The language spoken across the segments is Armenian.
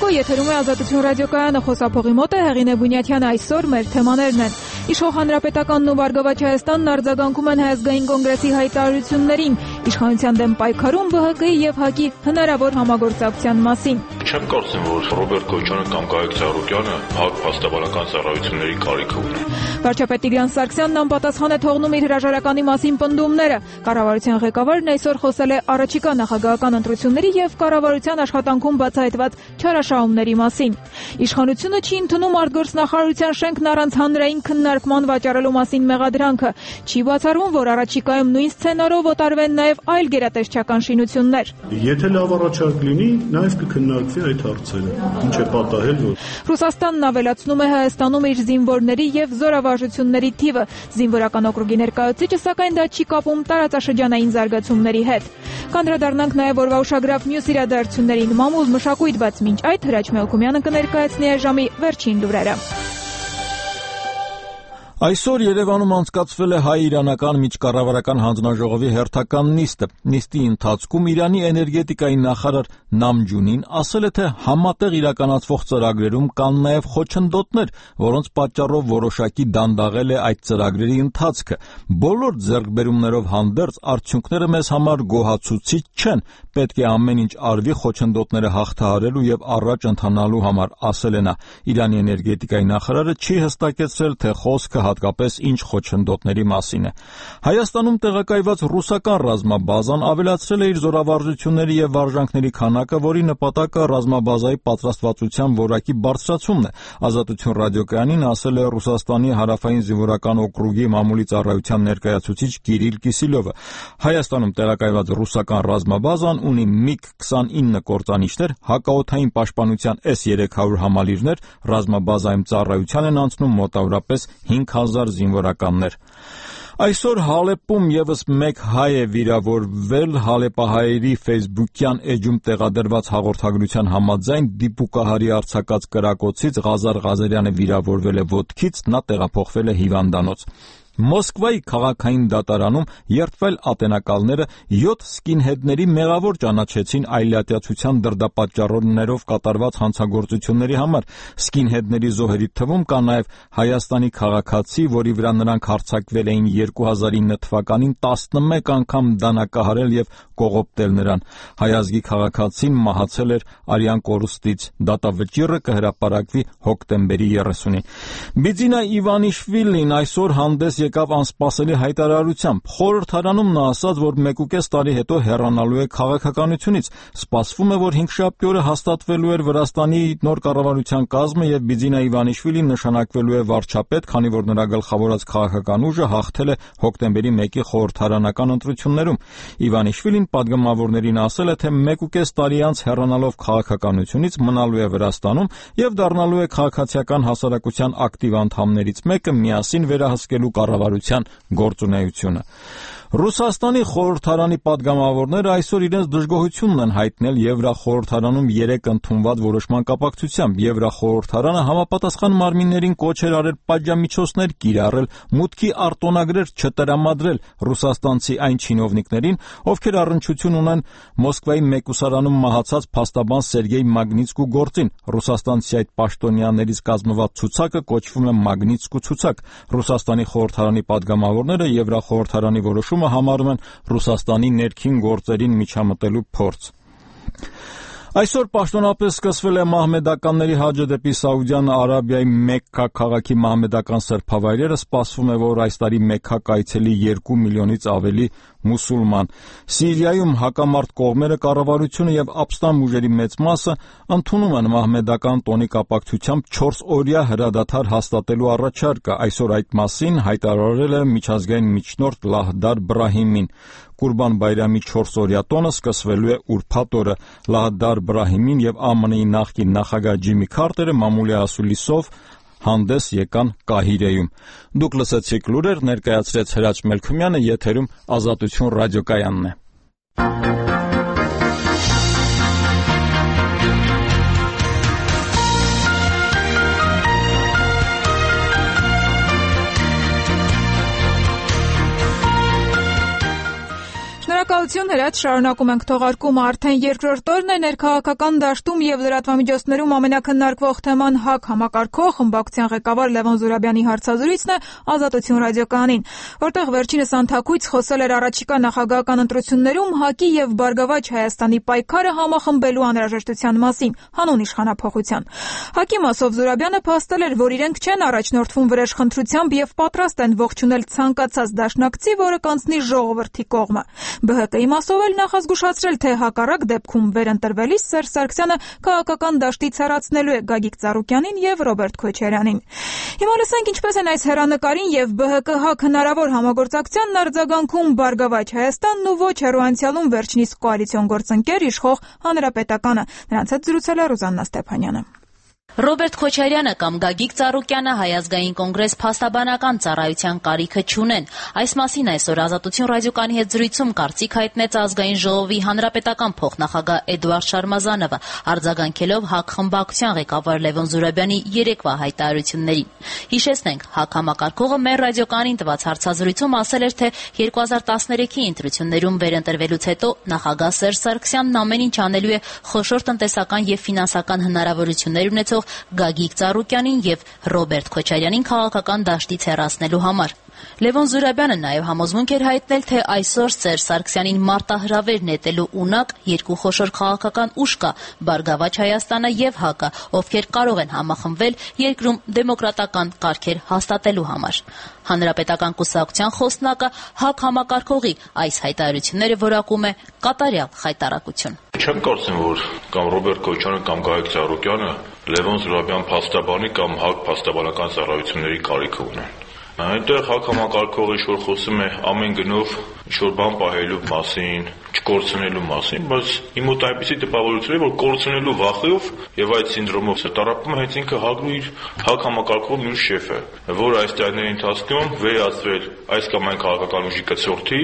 Եթերում է Ազատություն ռադիոկայանը, խոսափողի մոտ է Հեղինե Բունյաթյանը, այսօր մեր թեմաներն են. Իշխող Հանրապետականն ու Բարգավաճ Հայաստանն արձագանքում են Հայազգային կոնգրեսի հայտարարություններին, իշխանության դեմ պայքարում ԲՀԿ-ի և ՀԱԿ-ի հնարավոր համագործակցության մասին։ Չեմ կարծում, որ Ռոբերտ Քոչյանը կամ Գայիկ Ծառուկյանը ՀԱԿ փաստաբանական ծառայությունների կարիք ունի։ Վարչապետ Տիգրան Սարգսյանն անպատասխան է թողնում իր հրաժարականի մասին պնդումները։ Կառավարության ղեկավարն այսօր խոսել է առաջիկա նախագահական ընտրությունների և կառավարության աշխատանքում բացահայտված չարաշահումների մասին։ Իշխանությունը չի ընդունում արտգործնախարարության շենքն առանց հանրային քննարկման վաճառելու մասին մեղադրանքը։ Չի բացառվում, որ առաջիկայում նույն սցենարով օտարվեն նաև այլ գերատեսչական շինություններ։ Եթե լավ առաջարկ լինի, նաև կքննարկվի այդ հարցերը։ Ինչ է պատահել, որ Ռուսաստանն ավելացնում է Հայաստանում իր զինվորների և զորավարժությունների թիվը։ Զինվորական օկրուգի ներկայացուցիչը, սակայն դա չի կապում տարածաշրջանային զարգացումների հետ։ Կանդրադառնանք նաև օրվա ուշագրավ մյուս իրադարձություններին։ Մամուլ մշակույթ, բայց մինչ այդ Հրաչ Մելքումյանը կներկայացնի այժմի վերջին լուրերը։ Այսօր Երևանում անցկացվել է հայ-իրանական միջկառավարական հանձնաժողովի հերթական նիստը։ Նիստի ընթացքում Իրանի էներգետիկայի նախարար Նամջունին ասել է, թե համատեղ իրականացվող ծրագրերում կան նաև խոչընդոտներ, որոնց պատճառով որոշակի դանդաղել է այդ ծրագրերի ընթացքը։ Բոլոր ձեռքբերումներով հանդերձ արդյունքները մեզ համար գոհացուցիչ չեն։ Պետք է ամեն ինչ արվի խոչընդոտները հաղթահարելու և առաջ ընթանալու համար, ասել է նա։ Իրանի էներգետիկայի նախարարը չի հստակեցրել, թե խոսքը հատկապես ինչ խոչընդոտների մասին է։ Հայաստանում տեղակայված ռուսական ռազմաբազան ավելացրել է իր զորավարժությունների և վարժանքների քանակը, որի նպատակը ռազմաբազայի պատրաստվածության որակի բարձրացումն է։ Ազատություն ռադիոկայանին ասել է Ռուսաստանի հարավային զինվորական օկրուգի մամուլի ծառայության ներկայացուցիչ Կիրիլ Կիսիլյովը։ Հայաստանում տեղակայված ռուսական ռազմաբազան ունի MiG-29 կործանիչներ, հակաօդային պաշտպանության S-300 համալիրներ, ռազմաբազայում ծառայության են անցնում մոտավորապես 5000 զինվորականներ։ Այսօր Հալեպում եւս մեկ հայ է վիրավորվել։ Հալեպահայերի ֆեյսբուքյան էջում տեղադրված հաղորդագրության համաձայն դիպուկահարի արձակած կրակոցից Ղազար Ղազարյանը վիրավորվել է ոտքից, նա տեղափոխվել է հիվանդանոց։ Մոսկվայի քաղաքային դատարանում երդվել ատենակալները 7 սկինհեդների մեղավոր ճանաչեցին այլատյացության դրդապատճառներով կատարված հանցագործությունների համար։ Սկինհեդների զոհերի թվում կա նաև Հայաստանի քաղաքացի, որի վրա նրանք հարձակվել էին 2009 թվականին 11 անգամ դանակահարել և կողոպտել նրան։ Հայազգի քաղաքացին մահացել էր արյան կորուստից։ Դատավճիռը կհրապարակվի հոկտեմբերի 30-ին։ Բիձինա Իվանիշվիլին այսօր հանդես եկավ անսպասելի հայտարարությամբ։ Խորհրդարանում նա ասաց, որ 1.5 տարի հետո հեռանալու է քաղաքականությունից։ Սպասվում է, որ հինգշաբթի օրը հաստատվելու էր Վրաստանի նոր կառավարության կազմը և Բիձինա Իվանիշվիլին նշանակվելու է վարչապետ, քանի որ նրա գլխավորած քաղաքական ուժը հաղթել է հոկտեմբերի 1-ի խորհրդարանական ընտրություններում։ Իվանիշվիլին պատգամավորներին ասել է, թե 1.5 տարի անց հեռանալով քաղաքականությունից մնալու է Վրաստանում և դառնալու է քաղաքացիական հասարակության ակտիվ անդամներից մեկը, միասին վերահսկելու կառավարության գործունեությունը։ Ռուսաստանի խորհրդարանի պատգամավորները այսօր իրենց դժգոհությունն են հայտնել Եվրախորհրդարանում 3 ընդունված որոշման կապակցությամբ։ Եվրախորհրդարանը համապատասխան մարմիններին կոչ էր արել պատժամիջոցներ կիրառել, մուտքի արտոնագրեր չտրամադրել ռուսաստանցի այն չինովնիկներին, ովքեր առնչություն ունեն Մոսկվայի մեկուսարանում մահացած փաստաբան Սերգեյ Մագնիտսկու գործին։ Ռուսաստանցի այդ պաշտոնյաներից կազմված ցուցակը կոչվում է Մագնիտսկու ցուցակ։ Ռուսաստանի խորհրդարանի պատգամավորները Եվրախորհրդարանի որոշումը համարում են Ռուսաստանի ներքին գործերին միջամտելու փորձ։ Այսօր պաշտոնապես սկսվել է մահմեդականների հաջը դեպի Սաուդյան Արաբիայի Մեքքա քաղաքի մահմեդական սրբավայրերը։ Սպասվում է, որ այս տարի Մեքքա կայցելի 2 միլիոնից ավելի մուսուլման։ Սիրիայում հակամարտ կողմերը, կառավարությունը և ապստամբ ուժերի մեծ մասը ընդունում են մահմեդական տոնի կապակցությամբ 4-օրյա հրադադար հաստատելու առաջարկը։ Այսօր այդ մասին հայտարարել է միջազգային միջնորդ Լահդար Բրահիմին։ Կուրբան Բայրամի 4-օրյա տոնը սկսվելու է ուրբաթ օրը։ Լահդար Բրահիմին և ԱՄՆ-ի նախկին նախագահ Ջիմի Քարտերը մամուլի ասուլիսով հանդես եկան Կահիրեում։ Դուք լսեցիք լուրեր, ներկայացրեց Հրաչ Մելքումյանը, եթերում Ազատություն ռադիոկայանն է։ Բարեկամություններդ շարունակում ենք թողարկումը արդեն երկրորդ օրն է ներքաղաքական դաշտում եւ լրատվամիջոցներում ամենակննարկվող թեման ՀԱԿ համակարգող խմբակցության ղեկավար Լևոն Զուրաբյանի հարցազրույցն է Ազատություն ռադիոկայանին, որտեղ վերջինս անթաքույց խոսել էր առաջիկա նախագահական ընտրություններում ՀԱԿ-ի եւ Բարգավաճ Հայաստանի պայքարը համախմբելու անհրաժեշտության մասին հանուն իշխանափոխության։ ՀԱԿ-ի մասով Զուրաբյանը փաստել էր, որ իրենք չեն առաջնորդվում վրեժխնդրությամբ եւ պատրաստ են ողջունել ցանկացած դաշնակցի, որը կանցնի ժողովրդի կողմը։ ԲՀԿ-ի մասով էլ նախազգուշացրել, թե հակառակ դեպքում վերընտրվելիս Սերժ Սարգսյանը քաղաքական դաշտից հեռացնելու է Գագիկ Ծառուկյանին եւ Ռոբերտ Քոչարյանին։ Հիմա լսենք ինչպես են այս հեռանկարին եւ ԲՀԿ-ՀԱԿ հնարավոր համագործակցությանն արձագանքում Բարգավաճ Հայաստանն ու ոչ հեռու անցյալում վերջինիս կոալիցիոն գործընկեր իշխող Հանրապետականը։ Նրանց հետ զրուցել է Ռուզաննա Ստեփանյանը։ Ռոբերտ Քոչարյանը կամ Գագիկ Ծառուկյանը Հայ ազգային կոնգրես փաստաբանական ծառայության կարիքը չունեն։ Այս մասին այսօր Ազատություն ռադիոկայանի հետ զրույցում կարծիք հայտնեց ազգային ժողովի հանրապետական փոխնախագահ Էդուարդ Շարմազանովը, արձագանքելով ՀԱԿ խմբակցության ղեկավար Լևոն Զուրաբյանի երեկվա հայտարարություններին։ Հիշեցնենք, ՀԱԿ համակարգողը մեր ռադիոկայանին տված հարցազրույցում ասել էր, թե 2013-ի ընտրություններում վերընտրվելուց հետո նախագահ Սերժ Սարգսյանն ամեն ինչ անելու է խոշոր տնտեսական եւ ֆինանսական հնարավորություններ ունեցող Գագիկ Ծառուկյանին եւ Ռոբերտ Քոչարյանին քաղաքական դաշտից հեռացնելու համար։ Լևոն Զուրաբյանը նաև համոզմունք էր հայտնել, թե այսօր Սերժ Սարգսյանին մարտահրավեր նետելու ունակ երկու խոշոր քաղաքական ուժ կա՝ Բարգավաճ Հայաստանը եւ ՀԱԿ-ը, ովքեր կարող են համախմբվել երկրում դեմոկրատական կարգեր հաստատելու համար։ Հանրապետական կուսակցության խոսնակը ՀԱԿ համակարգողի այս հայտարարությունները որակում է կատարյալ խայտարակություն։ Չեմ կարծում, որ կամ Ռոբերտ Քոչարյանը կամ Գագիկ Ծառուկյանը Լևոն Զուրաբյան փաստաբանի կամ ՀԱԿ փաստաբանական ծառայությունների կարիք ունեն։ Այնտեղ ՀԱԿ համակարգողը ինչ-որ խոսում է ամեն գնով ինչ-որ բան պահելու մասին, չկորցնելու մասին, բայց իմ մոտ այնպիսի տպավորություն է, որ կորցնելու վախով եւ այդ սինդրոմով տառապում է հենց ինքը ՀԱԿ-ն իր ՀԱԿ համակարգողն իր շեֆը, որ այս տարիների ընթացքում վերածվել այս կամ այն քաղաքական ուժի կցորդի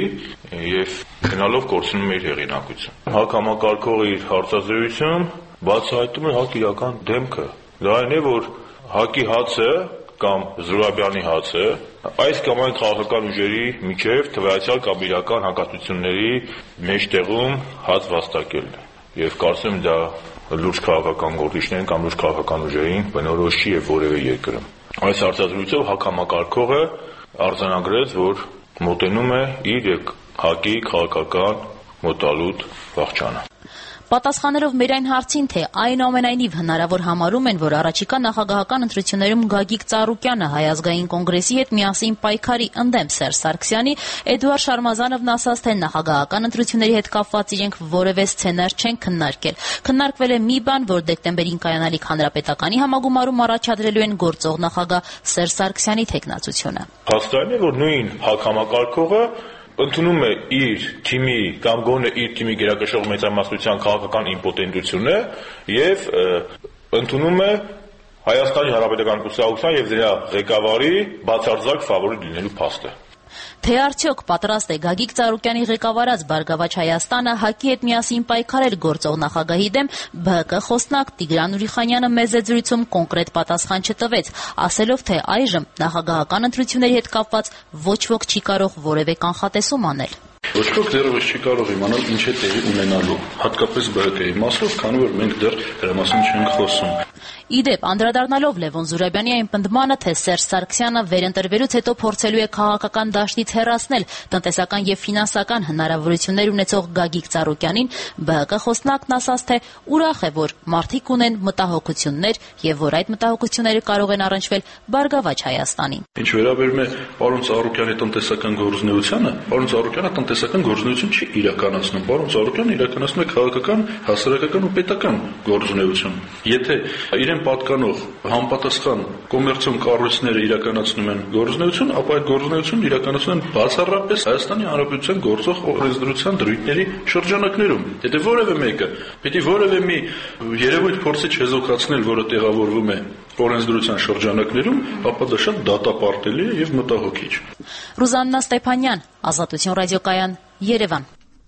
եւ գնալով կորցնում է իր հեղինակությունը։ ՀԱԿ համակարգողը իր հարցազրույցում բացահայտում է ՀԱԿ իրական դեմքը։ Դա այն է, որ ՀԱԿ-ի հացը կամ Զուրաբյանի հացը այս կամ այն քաղաքական ուժերի միջև թվայացյալ կամ իրական հակասությունների մեջտեղում հաց վաստակելն է։ Եվ կարծում դա լուրջ քաղաքական գործիչներին կամ լուրջ քաղաքական ուժերին բնորոշ չի եւ որևէ երկրում։ Այս հարցազրույցով ՀԱԿ համակարգողը արձանագրեց, որ մոտենում է իր ՀԱԿ-ի քաղաքական մոտալուտ վախճանը։ Պատասխանելով մեր այն հարցին, թե այնուամենայնիվ հնարավոր համարում են, որ առաջիկա նախագահական ընտրություններում Գագիկ Ծառուկյանը Հայ ազգային կոնգրեսի հետ միասին պայքարի ընդդեմ Սերժ Սարգսյանի, Էդուարդ Շարմազանովն ասաց, թե նախագահական ընտրությունների հետ կապված իրենք որևէ սցենար չեն քննարկել։ Քննարկվել է մի բան, որ դեկտեմբերին կայանալիք հանրապետականի համագումարում առաջադրելու են գործող նախագահ Սերժ Սարգսյանի թեկնածությունը։ Փաստորեն է, որ նույն ՀԱԿ համակարգողը ընդունում է իր թիմի կամ գոնե իր թիմի գերակշռող մեծամասնության քաղաքական իմպոտենտությունը եւ ընդունում է Հայաստանի Հանրապետական կուսակցության եւ դրա ղեկավարի բացարձակ ֆավորիտ լինելու փաստը։ Թե արդյոք պատրաստ է Գագիկ Ծառուկյանի ղեկավարած Բարգավաճ Հայաստանը ՀԱԿ-ի հետ միասին պայքարել գործող նախագահի դեմ, ԲՀԿ խոսնակ Տիգրան Ուրիխանյանը մեծ զրույցում կոնկրետ պատասխան չտվեց, ասելով, թե այժմ նախագահական ընտրությունների հետ կապված ոչ ոք չի կարող որևէ կանխատեսում անել։ Ոչ ոք դեռևս չի կարող իմանալ ինչ է տեղի ունենալու, հատկապես ԲՀԿ-ի մասով, քանի որ մենք դեռ դրա մասին չենք խոսում։ Իդեպ, անդրադառնալով Լևոն Զուրաբյանի այն պնդմանը, թե Սերժ Սարգսյանը վերընտրվելուց հետո փորձելու է քաղաքական դաշտից հեռացնել տնտեսական եւ ֆինանսական հնարավորություններ ունեցող Գագիկ Ծառուկյանին, ԲՀԿ խոսնակն ասաց, թե ուրախ է, որ մարդիկ ունեն մտահոգություններ եւ որ այդ մտահոգությունները կարող են առնչվել Բարգավաճ Հայաստանին։ Ինչ վերաբերում է պարոն Ծառուկյանի տնտեսական գործունեությանը, պարոն Ծառուկյանը տնտեսական գործունեություն չի իրականացնում, պարոն Ծառուկյանը իրականացնում է քաղաքական, հասարակական ու պետական գործունեություն։ Եթե իրեն պատկանող համապատասխան կոմերցիոն կառույցները իրականացնում են գործունեություն, ապա այդ գործունեությունն իրականացնում են բացառապես Հայաստանի Հանրապետության գործող օրենսդրության դրույթների շրջանակներում։ Եթե որևէ մեկը պիտի որևէ մի երևույթ փորձի չեզոքացնել, որը տեղավորվում է օրենսդրության շրջանակներում, ապա դա շատ դատապարտելի է եւ մտահոգիչ։ Ռուզաննա Ստեփանյան, Ազատություն ռադիոկայան, Երևան։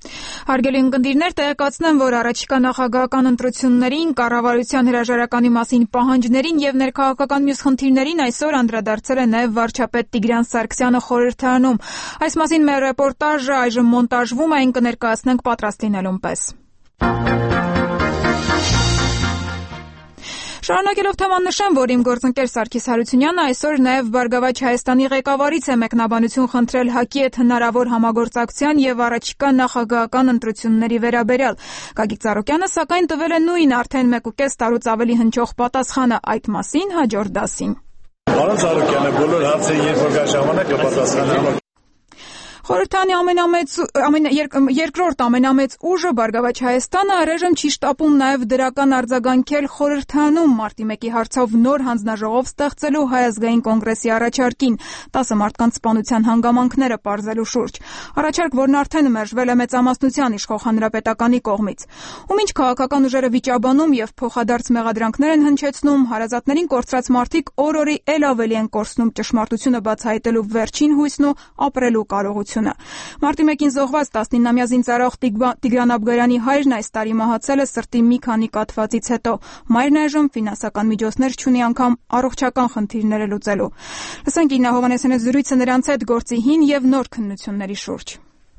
Հարգելի ունկնդիրներ, տեղեկացնեմ, որ առաջիկա նախագահական ընտրություններին, կառավարության հրաժարականի մասին պահանջներին եւ ներքաղաքական մյուս խնդիրներին այսօր անդրադարձել է նաեւ վարչապետ Տիգրան Սարգսյանը խորհրդարանում։ Այս մասին մեր ռեպորտաժը այժմ մոնտաժվում է, այն կներկայացնենք պատրաստ լինելուն պես։ Շարունակելով թեման նշեմ, որ իմ գործընկեր Սարգիս Հարությունյանը այսօր նաև Բարգավաճ Հայաստանի ղեկավարից է մեկնաբանություն խնդրել ՀԱԿ-ի հետ հնարավոր համագործակցության եւ առաջիկա նախագահական ընտրությունների վերաբերյալ։ Գագիկ Ծառուկյանը սակայն տվել է նույն արդեն 1.5 տարուց ավելի հնչող պատասխանը այդ մասին հաջորդ դասին։ Պարոն Ծառուկյանը, բոլոր հարցերի երբ որ գա ժամանակ կպատասխանեմ։ Խորհրդարանի երկրորդ ամենամեծ ուժը Բարգավաճ Հայաստանը առայժմ չի շտապում նաև դրական արձագանքել խորհրդարանում մարտի 1-ի հարցով նոր հանձնաժողով ստեղծելու Հայ ազգային կոնգրեսի առաջարկին 10 մարդկանց սպանության հանգամանքները պարզելու շուրջ։ Առաջարկ, որն արդեն մերժվել է մեծամասնության իշխող հանրապետականի կողմից։ Ում ինչ քաղաքական ուժերը վիճաբանում եւ փոխադարձ մեղադրանքներ են հնչեցնում, հարազատներին կորցրած մարդիկ օր-օրի ել ավելի են կորցնում ճշմարտությունը բացահայտելու վերջին հույսն ու ապրելու կարողությունը։ Մարտի 1-ին զոհված 19-ամյա զինծառայող Տիգրան Աբգարյանի հայրն այս տարի մահացել է սրտի մի քանի կաթվածից հետո։ Մայրն այժմ ֆինանսական միջոցներ չունի անգամ առողջական խնդիրները լուծելու։ Լսենք Իննա Հովհաննիսյանի զրույցը նրանց հետ գործի հին եւ նոր քննությունների շուրջ։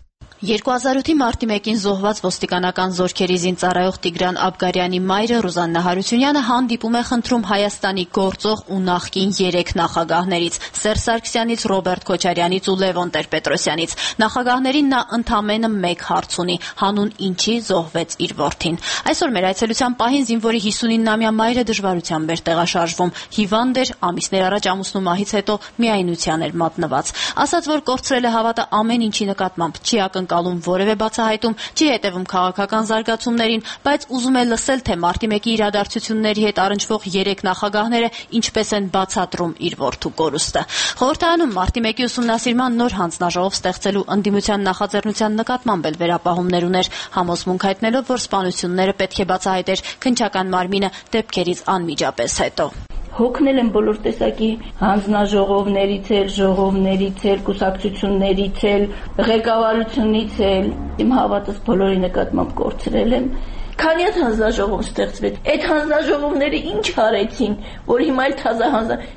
2008-ի մարտի 1-ին զոհված ոստիկանական զորքերի զինծառայող Տիգրան Աբգարյանի մայրը Ռուզաննա Հարությունյանը հանդիպում է խնդրում Հայաստանի գործող ու նախկին 3 նախագահներից՝ Սերժ Սարգսյանից, Ռոբերտ Քոչարյանից ու Լևոն Տեր-Պետրոսյանից։ Նախագահներին նա ընդամենը 1 հարց ունի՝ հանուն ինչի զոհվեց իր որդին։ Այսօր մեր այցելության պահին զինվորի 59-ամյա մայրը դժվարությամբ էր տեղաշարժվում։ Հիվանդ էր, ամիսներ առաջ ամուսնու մահից հետո միայնության էր մատնված։ Ասաց, որ կորցրել է հավատը ամեն ինչի նկատմամբ, չի ակնկալում որևէ բացահայտում, չի հետևում քաղաքական զարգացումներին, բայց ուզում է լսել, թե մարտի 1-ի իրադարձությունների հետ առնչվող 3 նախագահները ինչպես են բացատրում իր որդու կորուստը։ Խորհրդարանում մարտի 1-ի ուսումնասիրման նոր հանձնաժողով ստեղծելու ընդդիմության նախաձեռնության նկատմամբ էլ վերապահումներ ուներ, համոզմունք հայտնելով, որ սպանությունները պետք է բացահայտեր քննչական մարմինը դեպքերից անմիջապես հետո։ Հոգնել են բոլոր տեսակի հանձնաժողովներից էլ, ժողովներից էլ, կուսակցություններից էլ, ղեկավարությունից էլ, իմ հավատս բոլորի նկատմամբ կորցրել եմ։ Քանի հատ հանձնաժողով ստեղծվեց, այդ հանձնաժողովները ինչ արեցին, որ հիմա էլ թազա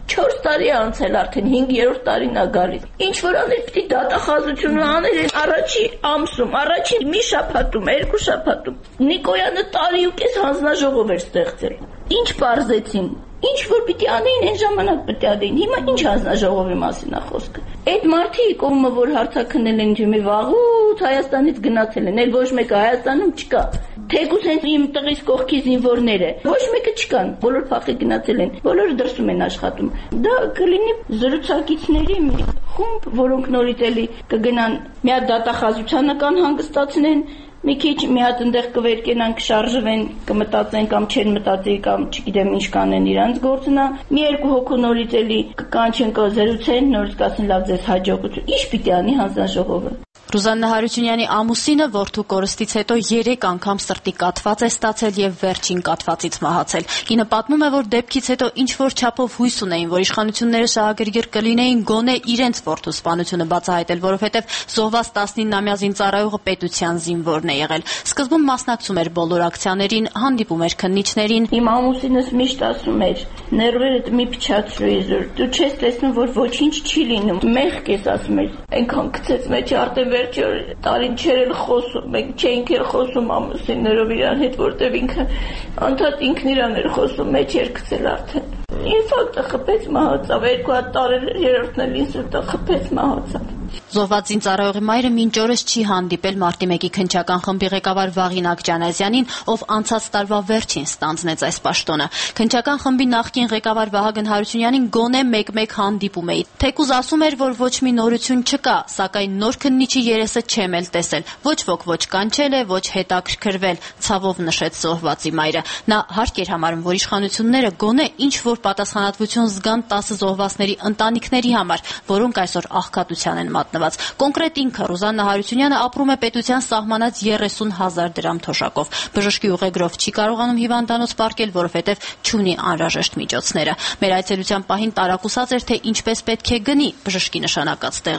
4 տարի անցել արդեն 5-րդ տարին ա գալիս։ Ինչ որ անել պիտի դատախազությունը անել են առաջի ամսում, առաջի մի շաբաթում, 2 շաբաթում։ Նիկոյանը տարի ու կես հանձնաժողով էր ստեղծել։ Ինչ պարզեցին։ Ինչ որ պիտի անեին, այն ժամանակ պետք է անեին։ Հիմա ինչ հանձնաժողովի մասին է խոսքը։ Այդ մարդիկ, ովը որ հարցաքննել են ջիմի վաղուց Հայաստանից գնացել են, էլ ոչ մեկը Հայաստանում չկա։ Թեկուզ հենց իմ տղիս կողքի զինվորները, ոչ մեկը չկան, բոլոր փախի գնացել են, բոլորը դրսում են աշխատում։ Դա կլինի զրուցակիցների մի խումբ, որոնք նորից էլի կգնան մի հատ դատախազությանը կան հանգստացնեն, մի քիչ մի հատ այնտեղ կվերկենան, կշարժվեն, կմտածեն կամ չեն մտածի կամ չգիտեմ ինչ կանեն իրանց գործնա, մի 2 հոգու նորից էլի կկանչեն, կզրուցեն, նորից կասեն լավ ձեզ հաջողություն։ Ինչ պիտի անի հանձնաժողովը։ Ռուզաննա Հարությունյանի ամուսինը որդու կորստից հետո 3 անգամ սրտի կաթված է ստացել եւ վերջին կաթվածից մահացել։ Կինը պատմում է, որ դեպքից հետո ինչ որ չափով հույս ունեին, որ իշխանությունները շահագրգիռ կլինեին գոնե իրենց որդու սպանությունը բացահայտել, որովհետեւ զոհված 19-ամյա զինծառայողը պետության զինվորն է եղել։ Սկզբում մասնակցում էր բոլոր ակցիաներին, հանդիպում էր քննիչներին։ Իմ ամուսինս միշտ ասում էր. «Ներվերդ մի փչացրու իզուր, դու չես տեսնում, որ ոչինչ չի լինում»։ Մեղք ես ասում էր։ Այնքան գցեց մեջ արդեն վերջի տարին չեր խոսում, մենք չէինք էլ խոսում ամուսիններով իրան հետ, որտեվ ինքը անդադ ինքն իրան էր խոսում, մեջ էր գցել արդեն։ Ինֆարկտը խփեց մահացավ, 2 հատ տարել էր, երրորդն էլ ինսուլտը խփեց մահացավ։ Զոհված զինծառայողի մայրը մինչ օրս չի հանդիպել մարտի 1-ի քննչական խմբի ղեկավար Վաղինակ Ջանազյանին, ով անցած տարվա վերջին ստանձնեց այս պաշտոնը։ Քննչական խմբի նախկին ղեկավար Վահագն Հարությունյանին գոնե 1-1 հանդիպում էի։ Թեկուզ ասում էր, որ ոչ մի նորություն չկա, սակայն նոր քննիչի երեսը չեմ էլ տեսել։ Ոչ ոք ոչ կանչել է, ոչ հետաքրքրվել, ցավով նշեց զոհվածի մայրը։ Նա հարկ էր համարում, որ իշխանությունները գոնե ինչ որ պատասխանատվություն զգան 10 զոհվածների ընտանիքների համար, որոնք այսօր աղքատության են մատնված։ Կոնկրետ ինքը Ռուզաննա Հարությունյանը ապրում է պետության սահմանած 30,000 դրամ թոշակով։ Բժշկի ուղեգրով չի կարողանում հիվանդանոց պարկել, որովհետև չունի անհրաժեշտ միջոցները։ Մեր այցելության պահին տարակուսած էր, թե ինչպես պետք է գնի բժշկի նշանակած տեղերը։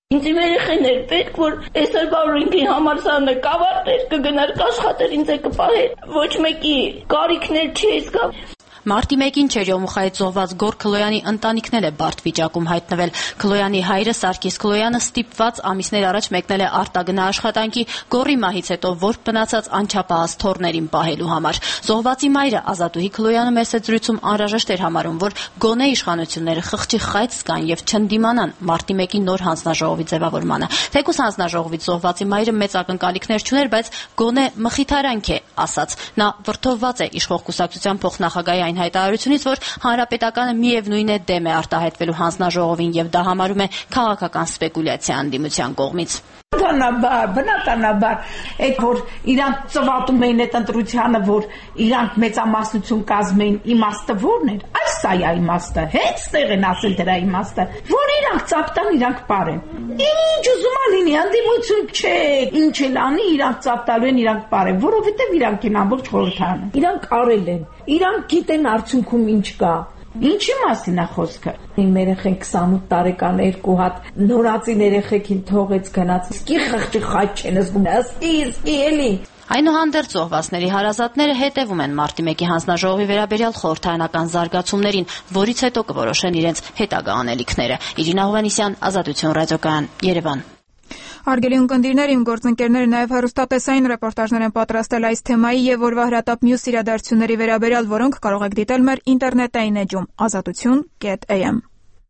Ինձ երեխաներ պետք որ այսօր բարինքի համար սա նկավարտեր կգնար կաշխատեր ինձ կպահեր ոչ մեկի կարիքներ չի զգա Մարտի 1-ին Չերյոմուխայից զոհված Գոր Քլոյանի ընտանիքն է բարդ վիճակում հայտնվել։ Քլոյանի հայրը Սարգիս Քլոյանը ստիպված ամիսներ առաջ մեկնել է արտագնա աշխատանքի Գորի մահից հետո որբ մնացած անչափահաս թոռներին պահելու համար։ Զոհվածի մայրը Ազատուհի Քլոյանը մեր զրույցում անհրաժեշտ էր համարում, որ գոնե իշխանությունները խղճի խայծ զգան եւ չընդդիմանան Մարտի 1-ի նոր հանձնաժողովի ձևավորմանը։ Թեկուզ հանձնաժողովից զոհվածի մայրը մեծ ակնկալիքներ չուներ, բայց գոնե մխիթարանք է ասած։ Նա վրդովված է իշխող կուսակցության փոխնախագահի այն հայտարարությունից, որ հանրապետականը միևնույն է դեմ է արտահայտվելու հանձնաժողովին եւ դա համարում է քաղաքական սպեկուլյացիա անդիմության կողմից։ Բնականաբար, այդ որ իրանք ծվատում էին այդ ընտրությանը, որ իրանք մեծամասնություն կազմեին, իմաստը ո՞րն էր։ Այս է իմաստը, հենց ստեղ են ասել դրա իմաստը, որ իրանք ծապտան, իրանք պարեն։ Ինչ ուզում ա լինի, անդիմություն չէ, ինչ էլ անի, իրանք ծապտալու են, իրանք պարեն, որովհետև իրանք են ամբողջ խորհրդարանը։ Իրանք արել են, իրանք գիտեն արդյունքում ինչ կա։ Ինչի մասին է խոսքը։ Իմ երեխեն 28 տարեկան երկու հատ նորածին երեխեքին թողեց գնաց։ Իսկի խղճի խաչ չեն զգում։ Իսկի էլի։ Այնուհանդերձ զոհվածների հարազատները հետևում են Մարտի 1-ի հանձնաժողովի վերաբերյալ խորհրդարանական զարգացումներին, որից հետո կորոշեն իրենց հետագա անելիքները։ Իրինա Հովհաննիսյան, Ազատություն ռադիոկայան, Երևան։ Հարգելի ունկնդիրներ, իմ գործընկերները նաև հեռուստատեսային ռեպորտաժներ են պատրաստել այս թեմայի եւ օրվա հրատապ մյուս իրադարձությունների վերաբերյալ, որոնք կարող եք դիտել մեր ինտերնետային էջում azatutun.am։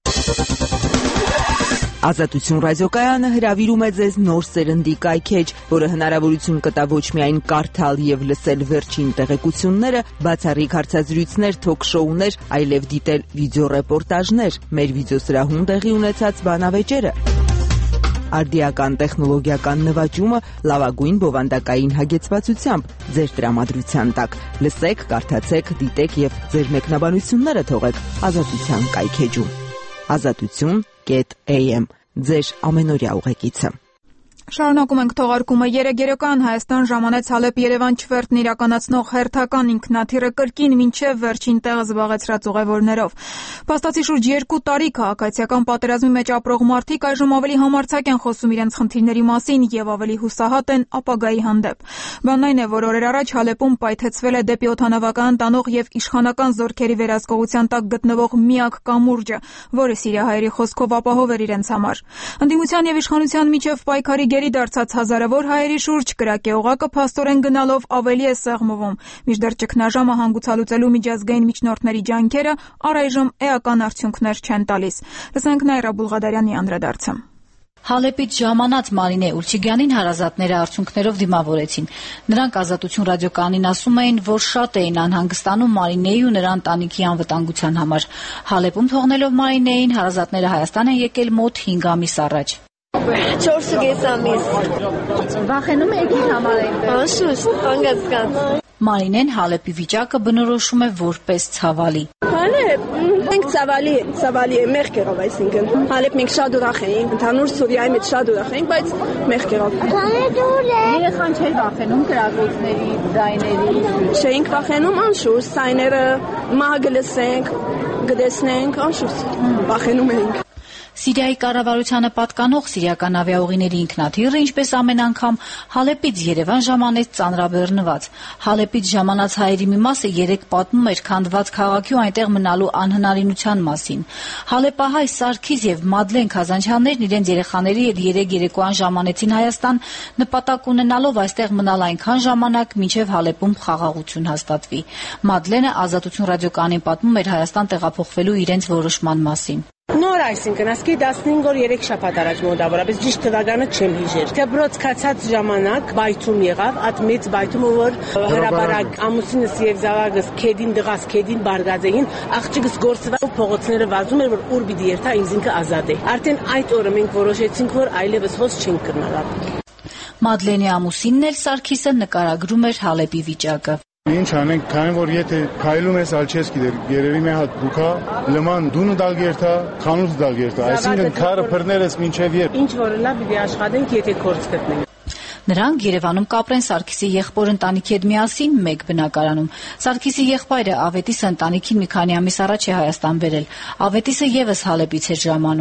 Ազատություն ռադիոկայանը հրավիրում է ձեզ նոր սերնդի կայքեջ, որը հնարավորություն կտա ոչ միայն կարդալ եւ լսել վերջին տեղեկությունները, բացառիկ հարցազրույցներ, թոք-շոուներ, այլև դիտել վիդեոռեպորտաժներ, մեր վիդեոսրահում տեղի ունեցած բանավեճերը։ Արդիական տեխնոլոգիական նվաճումը լավագույն բովանդակային հագեցվածությամբ ձեր տրամադրության տակ։ Լսեք, կարդացեք, դիտեք եւ ձեր մեկնաբանությունները թողեք Ազատության կայքեջում։ Azatutun.am ձեր ամենօրյա ուղեկիցը։ Շարունակում ենք թողարկումը երեգերական Հայաստան ժամանեց Հալեբ-Երևան չվերթն իրականացնող հերթական ինքնաթիռը կրկին մինչև վերջին տեղը զբաղեցրած ուղևորներով։ Փաստացի շուրջ 2 տարի քաղաքացիական պատերազմի մեջ ապրող մարդիկ այժմ ավելի համարձակ են խոսում իրենց խնդիրների մասին եւ ավելի հուսահատ են ապագայի հանդեպ։ Բանն այն է, որ օրեր առաջ Հալեբում պայթեցվել է դեպի օդանավական տանող եւ իշխանական զորքերի վերահսկողության տակ գտնվող միակ կամուրջը, որը սիրիահայերի խոսքով ապահով էր իրենց համար։ Ընդդիմության եւ իշխանության միջև պայքարի գերի դարձած հազարավոր հայերի շուրջ կրակե օղակը փաստորեն գնալով ավելի է սեղմվում, մինչդեռ ճգնաժամը հանգուցալուծելու միջազգային միջնորդների ջանքերը առայժմ էական արդյունքներ չեն տալիս։ Լսենք Նայրա Բուլղադարյանի անդրադարձը։ Հալեբից ժամանած Մարինե Ուլչիգյանին հարազատները արդյունքներով դիմավորեցին։ Նրանք Ազատություն ռադիոկայանին ասում էին, որ շատ էին անհանգստանում Մարինեի ու նրա ընտանիքի անվտանգության համար։ Հալեբում թողնելով Մարինեին հարազատները Հայաստան են եկել մոտ 5 ամիս առաջ։ 4.5 ամիս։ Վախենում եք իր համար այնտեղ։ Անշուշտ, անկասկած։ Մարինեն Հալեբի վիճակը բնորոշում է որպես ցավալի։ Հալեբ, մենք ցավալի է, մեղք եղավ, այսինքն։ Հալեբ մենք շատ ուրախ էինք, ընդհանուր Սուրիայի մեջ շատ ուրախ էինք, բայց մեղք եղավ։ Երեխան չէր վախենում կրակոցների, ձայների։ Չէինք վախենում, անշուշտ, ձայները մահը գլսենք, գտեսնենք, անշուշտ, վախենում էինք։ Սիրիայի կառավարությանը պատկանող սիրիական ավիաուղիների ինքնաթիռը, ինչպես ամեն անգամ, Հալեբից Երևան ժամանեց ծանրաբեռնված։ Հալեբից ժամանած հայերի մի մասը երեկ պատմում էր քանդված քաղաքի ու այնտեղ մնալու անհնարինության մասին։ Հալեպահայ Սարգիս եւ Մադլեն Քազանչյաններն իրենց երեխաների հետ երեկ երեկոյան ժամանեցին Հայաստան, նպատակ ունենալով այստեղ մնալ այնքան ժամանակ, մինչև Հալեբում խաղաղություն հաստատվի։ Մադլենը Ազատություն ռադիոկայանին պատմում էր Հայաստան տեղափոխվելու իրենց որոշման մասին։ Նոր այսինքն ասկի 15 օր 3 շաբաթ առաջ մոտավորապես ճիշտ թվականը չեմ հիշեր։ Դեբրոց կացած ժամանակ բայթում եղավ, այդ մեծ բայթումը որ հրաբարակ ամուսինս եւ զավակս քեդին դղաս քեդին բարգազեին, աղջիկս գործվա փողոցները վազում էր որ ուր պիտի երթա ինձինքը ազատ է։ Արդեն այդ օրը մենք որոշեցինք որ այլևս ոս չենք կրնալ։ Մադլենի ամուսինն էլ Սարգիսը նկարագրում էր Հալեբի վիճակը։ Ինչ անենք, քանի որ եթե քայլում ես, ալ չես գիտեր, երևի մի հատ դուքա, լման դունը դալ գերտա, խանութ դալ գերտա, այսինքն քարը բռնել ես մինչև երբ։ Ինչ որ լավ պիտի աշխատենք, եթե կորց գտնենք։ Նրանք Երևանում կապրեն Սարգիսի եղբոր ընտանիքի հետ միասին մեկ բնակարանում։ Սարգիսի եղբայրը Ավետիսը ընտանիքին մի քանի ամիս առաջ է Հայաստան բերել։ Ավետիսը եւս Հալեբից էր ժամանում։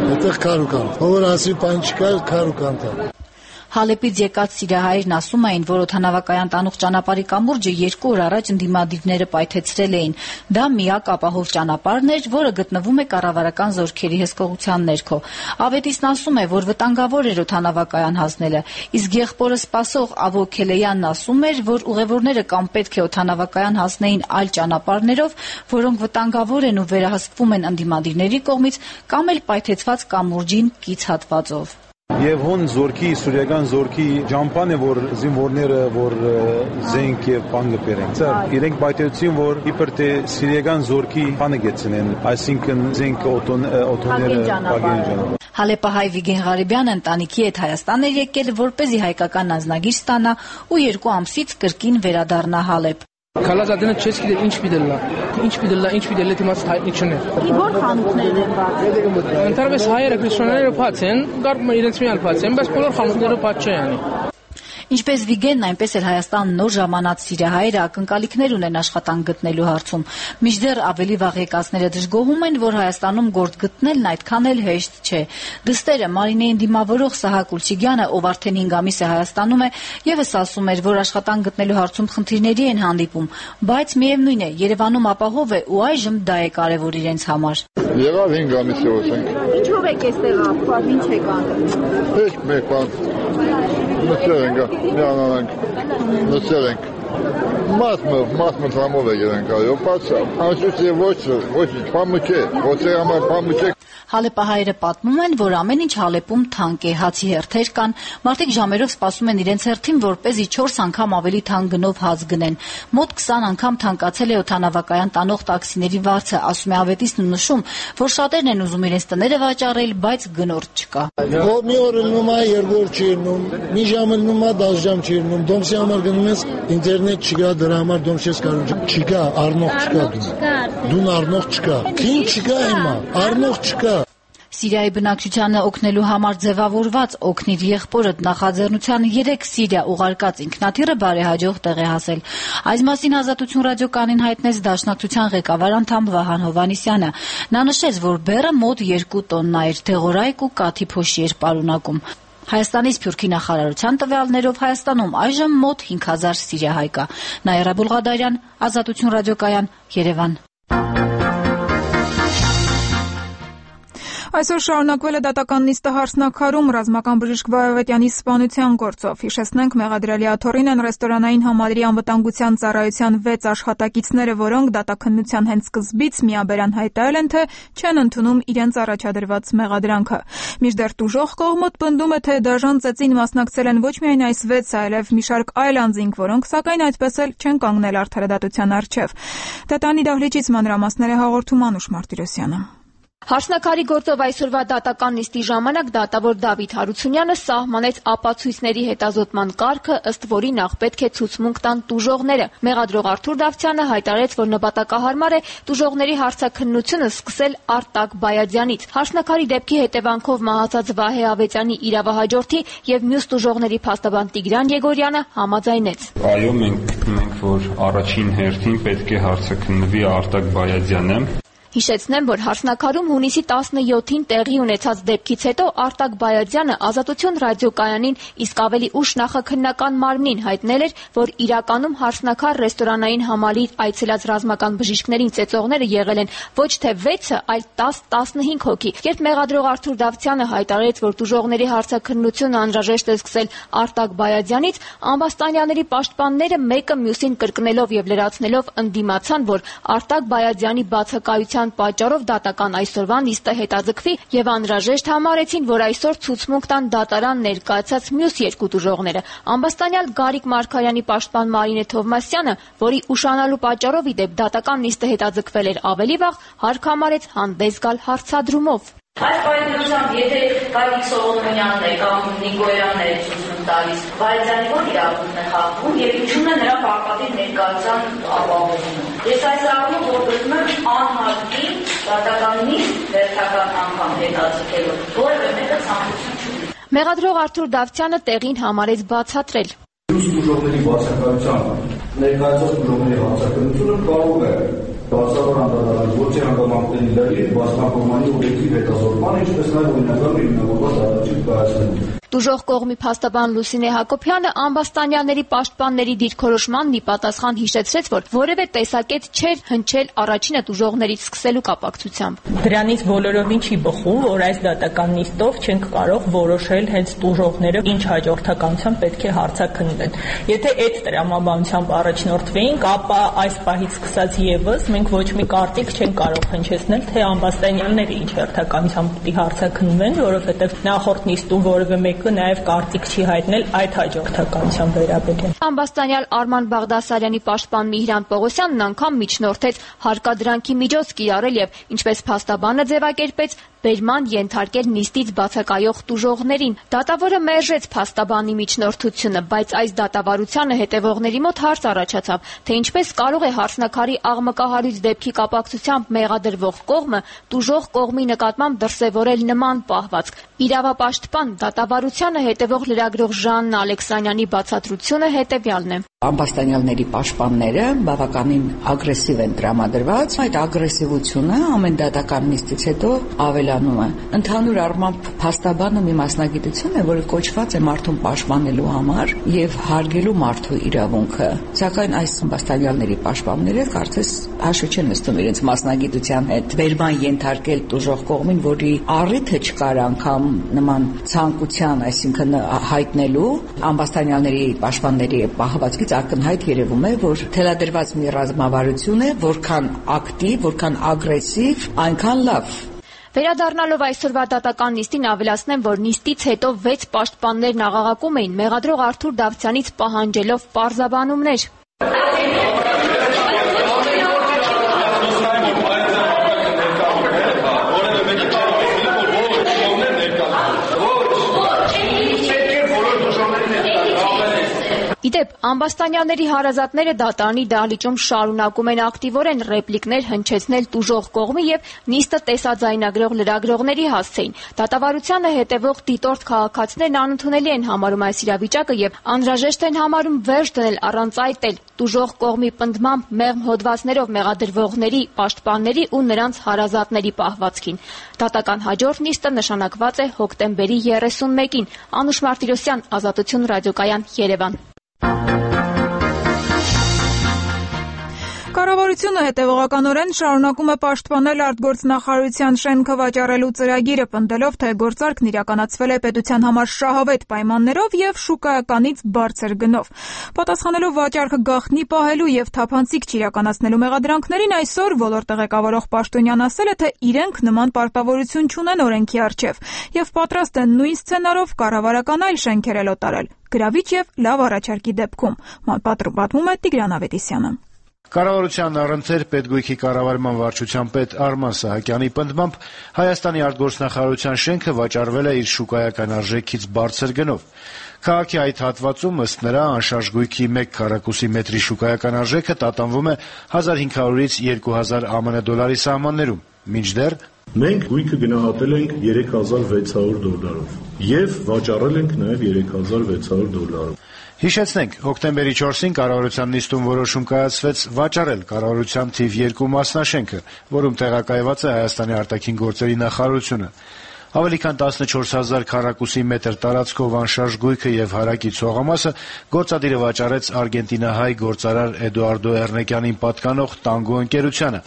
Այդտեղ քար ու կան։ Ով ասի բան չկա, քար ու կան տա։ Հալեպից եկած սիրահայրն ասում էին, որ օդանավակայան տանող ճանապարհի կամուրջը 2 օր առաջ ընդդիմադիրները պայթեցրել էին։ Դա միակ ապահով ճանապարհն էր, որը գտնվում է կառավարական զորքերի հսկողության ներքո։ Ավետիսն ասում է, որ վտանգավոր էր օդանավակայան հասնելը, իսկ եղբորը սպասող Ավո Քելեյանն ասում էր, որ ուղևորները կամ պետք է օդանավակայան հասնեին այլ ճանապարհներով, որոնք վտանգավոր են ու վերահսկվում են ընդդիմադիրների կողմից, կամ էլ պայթեցված կամուրջին կից հատվածով։ Եվ հոն զորքի, սուրիական զորքի ջամփան է, որ զինվորները, որ զենք եւ բան գբերեն։ Իրենք պայթեցին, որ իբր թե սիրիական զորքի բանը գեցնեն, այսինքն զենք օտոները բագեն։ Հալեպահայ Վիգեն Ղարիբյանը ընտանիքի հետ Հայաստան էր եկել, որպեսզի հայկական անձնագիր ստանա ու 2 ամսից կրկին վերադառնա Հալեպ։ Քալազադենը չես գիտեր ինչ պիտելլա դիմաց հայտնի չներ։ Որ խանութներն են բաց։ Ընդհանրապես հայերը քրիստոնյաները բաց են, գարբ իրենց միալ բաց են, բայց բոլոր խանութները բաց չեն։ Ինչպես Վիգենն, այնպես էլ Հայաստան նոր ժամանած սիրահայերը ակնկալիքներ ունեն աշխատանք գտնելու հարցում։ Մինչդեռ ավելի վաղ եկածները դժգոհում են, որ Հայաստանում գործ գտնելն այդքան էլ հեշտ չէ։ Դստերը Մարինեին դիմավորող Սահակ Ուլչիգյանը, ով արդեն 5 ամիս է Հայաստանում է, եւս ասում էր, որ աշխատանք գտնելու հարցում խնդիրների են հանդիպում, բայց միևնույն է, Երևանում ապահով է ու այժմ դա է կարևոր իրենց համար։ Եղավ 5 ամիս է ոսենք։ Ինչով եք այստեղ ապահով, ինչ եք անում։ Heç մեկ բան։ Նստել ենք, մասմը ծամով է գերենք, այո, պաց, անշուց և ոչ, պամուչ է, ոծե համար պամուչ է։ Հալեպահայերը պատմում են, որ ամեն ինչ Հալեպում թանկ է, հացի հերթեր կան, մարդիկ ժամերով սպասում են իրենց հերթին, որպեսզի 4 անգամ ավելի թանկ գնով հաց գնեն։ Մոտ 20 անգամ թանկացել է օդանավակայան տանող տաքսիների վարձը, ասում է ավետիսն ու նշում, որ շատերն են ուզում իրենց տները վաճառել, բայց գնորդ չկա։ Մի օր ելնում է, 2 օր չի ելնում, մի ժամ ելնում է, 10 ժամ չի ելնում, դոմսի համար գնում ես, ինտերնետ չկա, դրա համար դոմս ես կարող չկա, առնող չկա դուն առնող չկա, քին չկա հիմա, առնող չկա։ Սիրիայի բնակչությանը օգնելու համար ձևավորված «Օգնիր եղբորդ» նախաձեռնության 3 Սիրիա ուղարկած ինքնաթիռը բարեհաջող տեղ է հասել։ Այս մասին Ազատություն ռադիոկայանին հայտնեց Դաշնակցության ղեկավար անդամ Վահան Հովհաննիսյանը։ Նա նշեց, որ բեռը մոտ 2 տոննա էր, դեղորայք ու կաթի փոշի էր պարունակում։ Հայաստանի Սփյուռքի նախարարության տվյալներով Հայաստանում այժմ մոտ 5000 սիրիահայ կա։ Նաիրա Բուլղադարյան, Ազատություն ռադիոկայան, Երևան։ Այսօր շարունակվել է դատական նիստը Հարսնաքարում ռազմական բժիշկ Բայավետյանի սպանության գործով։ Հիշեցնենք, մեղադրելի աթոռին են ռեստորանային համալիրի անվտանգության ծառայության 6 աշխատակիցները, որոնք դատաքննության հենց սկզբից միաբերան հայտարարել են, թե չեն ընդունում իրենց առաջադրված մեղադրանքը։ Մինչդեռ տուժող կողմը պնդում է, թե դաժան ծեծին մասնակցել են ոչ միայն այս 6, այլև մի շարք այլ անձինք, որոնք սակայն այդպես էլ չեն կանգնել արդարադատության առջև։ Դատանի դահլիճից մանրամասները հաղորդում Անուշ Մարտիրոսյանը։ Հարսնաքարի գործով այսօրվա դատական նիստի ժամանակ դատավոր Դավիթ Հարությունյանը սահմանեց ապացույցների հետազոտման կարգը, ըստ որի նախ պետք է ցուցմունք տան տուժողները։ Մեղադրող Արթուր Դավթյանը հայտարարեց, որ նպատակահարմար է տուժողների հարցաքննությունը սկսել Արտակ Բայադյանից։ Հարսնաքարի դեպքի հետևանքով մահացած Վահե Ավետյանի իրավահաջորդի եւ մյուս տուժողների փաստաբան Տիգրան Եգորյանը համաձայնեց։ Այո, մենք գտնում ենք, որ առաջին հերթին պետք է հարցաքննվի Արտակ Բայադյանը։ Հիշեցնեմ, որ Հարսնաքարում հունիսի 17-ին տեղի ունեցած դեպքից հետո Արտակ Բայադյանը Ազատություն ռադիոկայանին, իսկ ավելի ուշ նախաքննական մարմնին հայտնել էր, որ իրականում Հարսնաքար ռեստորանային համալիր այցելած ռազմական բժիշկներին ծեծողները եղել են ոչ թե 6-ը, այլ 10-15 հոգի։ Երբ մեղադրող Արթուր Դավթյանը հայտարարեց, որ տուժողների հարցաքննությունը անհրաժեշտ է սկսել Արտակ Բայադյանից, ամբաստանյաների պաշտպանները մեկը մյուսին կրկնելով եւ լրացնելով ընդդիմացան, որ Արտակ Բայադյանի բացակայության պատճառով դատական այսօրվա նիստը հետաձգվի եւ անհրաժեշտ համարեցին, որ այսօր ցուցմունք տան դատարան ներկայացած մյուս 2 տուժողները։ Ամբաստանյալ Գարիկ Մարգարյանի պաշտպան Մարինե Թովմասյանը, որի ուշանալու պատճառով ի դեպ դատական նիստը հետաձգվել էր ավելի վաղ, հարկ համարեց հանդես գալ հարցադրումով։ Այս պայմանությամբ, եթե Գարիկ Սողոմոնյանն է կամ Նիկոյանն է ցուցում տալիս, Բայադյանի որ իրավունքն է խախտվում եւ ինչու՞ն է նրա պարտադիր ներկայության ապահովում։ Ես այս առումով որոշում եմ անհատի դատական նիստ վերջական անգամ հետաձգելու, որևէ մեկը ցանկություն չունի։ Մեղադրող Արթուր Դավթյանը տեղին համարեց բացատրել։ Մյուս տուժողների բացակայության ներկայացած տուժողների հարցաքննությունը կարող է բացառաբար անդրադառնալ ոչ գործի անդամակների բազմակողմանի օբյեկտիվ հետազոտման, ինչպես նաև օրինական հիմնավորված առաջին կայացնելու։ Տուժող կողմի փաստաբան Լուսինե Հակոբյանը ամբաստանյանների պաշտպանների դիրքորոշմանն ի պատասխան հիշեցրեց, որ որևէ տեսակետ չէր հնչել առաջինը տուժողներից սկսելու կապակցությամբ։ Դրանից բոլորովին չի բխում, որ այս դատական նիստով չենք կարող որոշել հենց տուժողները ինչ հաջորդականությամբ պետք է հարցաքննվեն։ Եթե այդ տրամաբանությամբ առաջնորդվեինք, ապա այս պահից սկսած եւս մենք ոչ մի կարծիք չենք կարող հնչեցնել, թե ամբաստանյանները ինչ հերթականությամբ պիտի հարցաքննվեն, որովհետեւ նախորդ նիստում որևէ մեկը նաև կարծիք չի հայտնել այդ հաջորդականության վերաբերյալ։ Ամբաստանյալ Արման Բաղդասարյանի պաշտպան Միհրան Պողոսյանն անգամ միջնորդեց հարկադրանքի միջոց կիրառել եւ ինչպես փաստաբանը ձևակերպեց, բերման ենթարկել նիստից բացակայող տուժողներին։ Դատավորը մերժեց փաստաբանի միջնորդությունը, բայց այս դատավարությանը հետևողների մոտ հարց առաջացավ, թե ինչպես կարող է հարցնաքարի աղմկահարույց դեպքի կապակցությամբ մեղադրվող կողմը տուժող կողմի նկատմամբ դրսևորել նման պահվածք։ Իրավապաշտպան դատավարությանը հետևող լրագրող Ժաննա Ալեքսանյանի բացատրությունը հետևյալն է։ Ամբաստանյալների պաշտպանները բավականին ագրեսիվ են տրամադրված, այդ ագրեսիվությունը ամեն դատական նիստից հետո ավելանում է։ Ընդհանուր առմամբ փաստաբանը մի մասնագիտություն է, որը կոչված է մարդուն պաշտպանելու համար եւ հարգելու մարդու իրավունքը։ Սակայն այս ամբաստանյալների պաշտպանները կարծես հաշվի չեն նստում իրենց մասնագիտության հետ։ Վերման ենթարկել տուժող կողմին, որի առիթը չկար անգամ նման ցանկության, այսինքն հայտնելու ամբաստանյալների պաշտպանների պահվածքի ակնհայտ երևում է, որ թելադրված մի ռազմավարություն է, որքան ակտիվ, որքան ագրեսիվ, այնքան լավ։ Վերադառնալով այսօրվա դատական նիստին ավելացնեմ, որ նիստից հետո 6 պաշտպաններն աղաղակում էին մեղադրող Արթուր Դավթյանից պահանջելով պարզաբանումներ։ Իդեպ, ամբաստանյանների հարազատները դատարանի դահլիճում շարունակում են ակտիվորեն ռեպլիկներ հնչեցնել տուժող կողմի եւ նիստը տեսաձայնագրող լրագրողների հասցեին։ Դատավարությանը հետևող դիտորդ քաղաքացիներն անընդունելի են համարում այս իրավիճակը եւ անհրաժեշտ են համարում վերջ դնել առանց այդ էլ տուժող կողմի պնդմամբ մեղմ հոդվածներով մեղադրվողների, պաշտպանների ու նրանց հարազատների պահվածքին։ Դատական հաջորդ նիստը նշանակված է հոկտեմբերի 31-ին։ Անուշ Մարտիրոսյան, Ազատություն ռադիոկայան, Երևան։ Կառավարությունը հետևողականորեն շարունակում է պաշտպանել արտգործնախարարության շենքը վաճառելու ծրագիրը, պնդելով, թե գործարքն իրականացվել է պետության համար շահավետ պայմաններով եւ շուկայականից բարձր գնով։ Պատասխանելով վաճառքը գաղտնի պահելու եւ թափանցիկ չիրականացնելու մեղադրանքներին, այսօր ոլորտը ղեկավարող Պաշտոնյան ասել է, թե իրենք նման պարտավորություն չունեն օրենքի առջեւ եւ պատրաստ են նույն սցենարով կառավարական այլ շենքեր էլ օտարել, գրավիչ եւ լավ առաջարկի դեպքում։ Պատմում է Տիգրան Ավետիսյանը։ Կառավարության առընթեր պետգույքի կառավարման վարչության պետ Արման Սահակյանի պնդմամբ Հայաստանի արտգործնախարարության շենքը վաճառվել է իր շուկայական արժեքից բարձր գնով։ Քաղաքի այդ հատվածում ըստ նրա անշարժ գույքի 1 քառակուսի մետրի շուկայական արժեքը տատանվում է 1500-ից 2000 ԱՄՆ դոլարի սահմաններում, մինչդեռ մենք գույքը գնահատել ենք $3600 եւ վաճառել ենք նաեւ $3600։ Հիշեցնենք, հոկտեմբերի 4-ին կառավարության նիստում որոշում կայացվեց վաճառել կառավարության թիվ 2 մասնաշենքը, որում տեղակայված է Հայաստանի արտաքին գործերի նախարարությունը։ Ավելի քան 14000 քառակուսի մետր տարածքով անշարժ գույքը եւ հարակից հողամասը գործադիրը վաճառեց արգենտինահայ գործարար Էդուարդո Էռնեկյանին պատկանող Տանգո ընկերությանը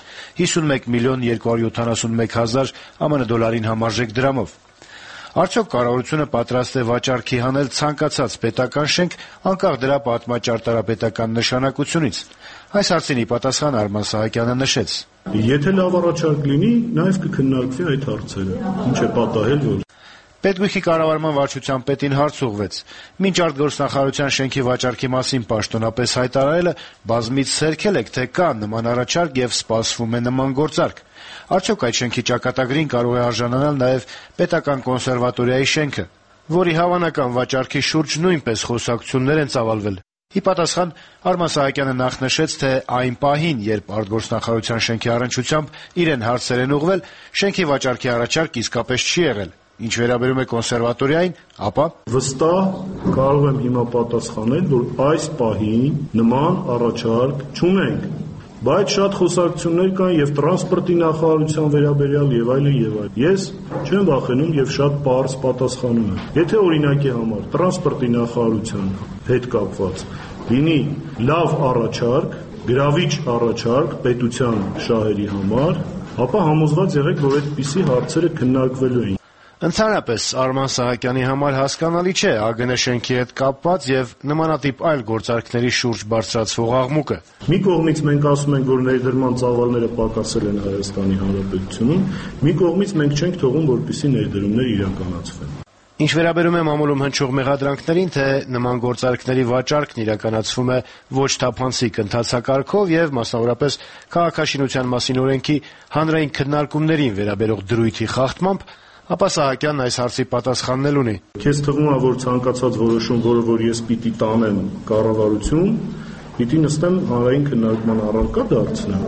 51.271.000 ԱՄՆ դոլարին համարժեք դրամով։ Արդյոք կառավարությունը պատրաստ է վաճառքի հանել ցանկացած պետական շենք, անկախ դրա պատմաճարտարապետական նշանակությունից։ Այս հարցին ի պատասխան Արման Սահակյանը նշեց. Եթե լավ առաջարկ լինի, նաև կքննարկվի այդ հարցերը։ Ինչ է պատահել, որ Պետգույքի կառավարման վարչության պետին հարց ուղղվեց. Մինչ արտգործնախարարության շենքի վաճառքի մասին պաշտոնապես հայտարարելը բազմից սերքել եք, թե կա նման առաջարկ եւ սպասվում է նման գործարք։ Արդյոք այդ շենքի ճակատագրին կարող է արժանանալ նաեւ պետական կոնսերվատորիայի շենքը, որի հավանական վաճառքի շուրջ նույնպես խոսակցություններ են ծավալվել։ Ի պատասխան Արման Սահակյանը նախ նշեց, թե այն պահին, երբ արտգործնախարարության շենքի առնչությամբ իրեն հարցեր են ուղղվել, շենքի վաճառքի առաջարկ իսկապես չի եղել։ Ինչ վերաբերում է կոնսերվատորիային, ապա վստահ կարող եմ հիմա պատասխանել, որ այս պահին նման առաջարկ չունենք։ Բայց շատ խոսակցություններ կան եւ տրանսպորտի նախարարության վերաբերյալ եւ այլն եւ այլն։ Ես չեմ վախենում եւ շատ պարզ պատասխանում եմ։ Եթե օրինակի համար տրանսպորտի նախարարության հետ կապված լինի լավ առաջարկ, գրավիչ առաջարկ պետության շահերի համար, ապա համոզված եղեք, որ այդպիսի հարցերը քննարկվելու են։ Ընդհանրապես Արման Սահակյանի համար հասկանալի չէ ԱԳՆ շենքի հետ կապված եւ նմանատիպ այլ գործարքների շուրջ բարձրացվող աղմուկը։ Մի կողմից մենք ասում ենք, որ ներդրման ծավալները պակասել են Հայաստանի Հանրապետությունում, մի կողմից մենք չենք թողում, որպեսզի ներդրումներ իրականացվեն։ Ինչ վերաբերում է մամուլում հնչող մեղադրանքներին, թե նման գործարքների վաճառքն իրականացվում է ոչ թափանցիկ ընթացակարգով եւ մասնավորապես քաղաքաշինության մասին օրենքի հանրային քննարկումներին վերաբերող դրույթի խախտմամբ, ապա Սահակյանն այս հարցի պատասխանն ունի։ Քեզ թվում է, որ ցանկացած որոշում, որը ես պիտի տանեմ կառավարություն, պիտի նստեմ հանրային քննարկման առարկա դարձնեմ։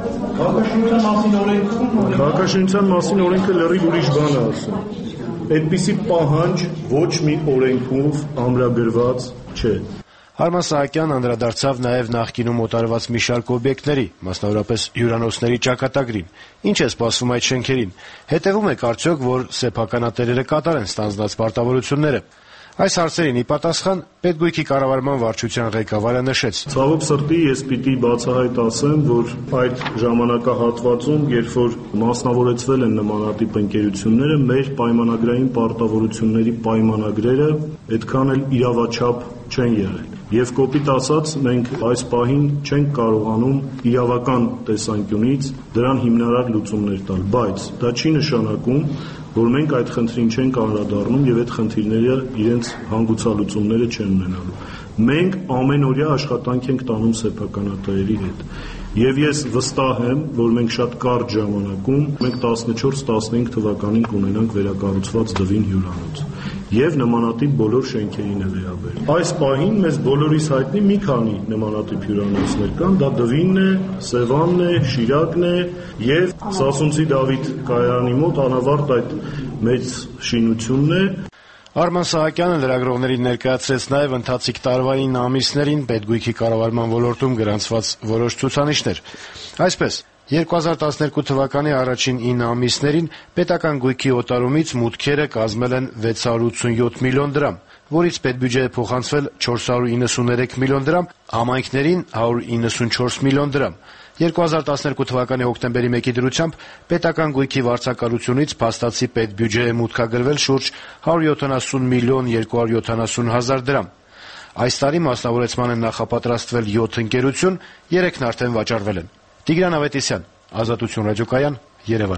Քաղաքաշինության մասին օրենքը լրիվ ուրիշ բան է ասում։ Այդպիսի պահանջ ոչ մի օրենքով ամրագրված չէ։ Արման Սահակյանն անդրադարձավ նաև նախկինում օտարված մի շարք օբյեկտների, մասնավորապես հյուրանոցների ճակատագրին։ Ինչ է սպասվում այդ շենքերին։ Հետևում եք արդյոք, որ սեփականատերերը կատարեն ստանձնած պարտավորությունները։ Այս հարցերին ի պատասխան Պետգույքի կառավարման վարչության ղեկավարը նշեց. Ցավոք սրտի ես պիտի բացահայտ ասեմ, որ այդ ժամանակահատվածում, երբ որ մասնավորեցվել են նմանատիպ ընկերությունները, մեր պայմանագրային պարտավորությունների պայմանագրերը այդքան էլ իրավաչափ չեն եղել։ Եվ կոպիտ ասած, մենք այս պահին չենք կարողանում իրավական տեսանկյունից դրան հիմնարար լուծումներ տալ, բայց դա չի նշանակում, որ մենք այդ խնդրին չենք անդրադառնում եւ այդ խնդիրները իրենց հանգուցալուծումները չեն ունենալու։ Մենք ամենօրյա աշխատանք ենք տանում սեփականատերերի հետ։ Եվ ես վստահ եմ, որ մենք շատ կարճ ժամանակում մենք 14-15 թվականին կունենանք վերակառուցված Դվին հյուրանոց։ Եվ նմանատիպ բոլոր շենքերին է վերաբերում։ Այս պահին մեզ բոլորիս հայտնի մի քանի նմանատիպ հյուրանոցներ կան, դա Դվինն է, Սևանն է, Շիրակն է եւ Սասունցի Դավիթ կայարանի մոտ անավարտ այդ մեծ շինությունն է։ Արման Սահակյանը լրագրողներին ներկայացրեց նաև ընթացիկ տարվային ամիսներին Պետգույքի կառավարման ոլորտում գրանցված որոշ ցուցանիշներ։ Այսպես, 2012 թվականի առաջին 9 ամիսներին պետական գույքի օտարումից մուտքերը կազմել են 687 միլիոն դրամ, որից պետբյուջեը փոխանցվել 493 միլիոն դրամ, համայնքներին 194 միլիոն դրամ։ 2012 թվականի հոկտեմբերի 1-ի դրությամբ պետական գույքի վարձակալությունից փաստացի պետբյուջեը մուտքագրվել շուրջ 170 միլիոն 270 հազար դրամ։ Այս տարի մասնավորեցման են նախապատրաստվել 7 ընկերություն, 3-ն արդեն վաճառվել են։ Տիգրան Ավետիսյան, Ազատություն ռադիոկայան, Երևան։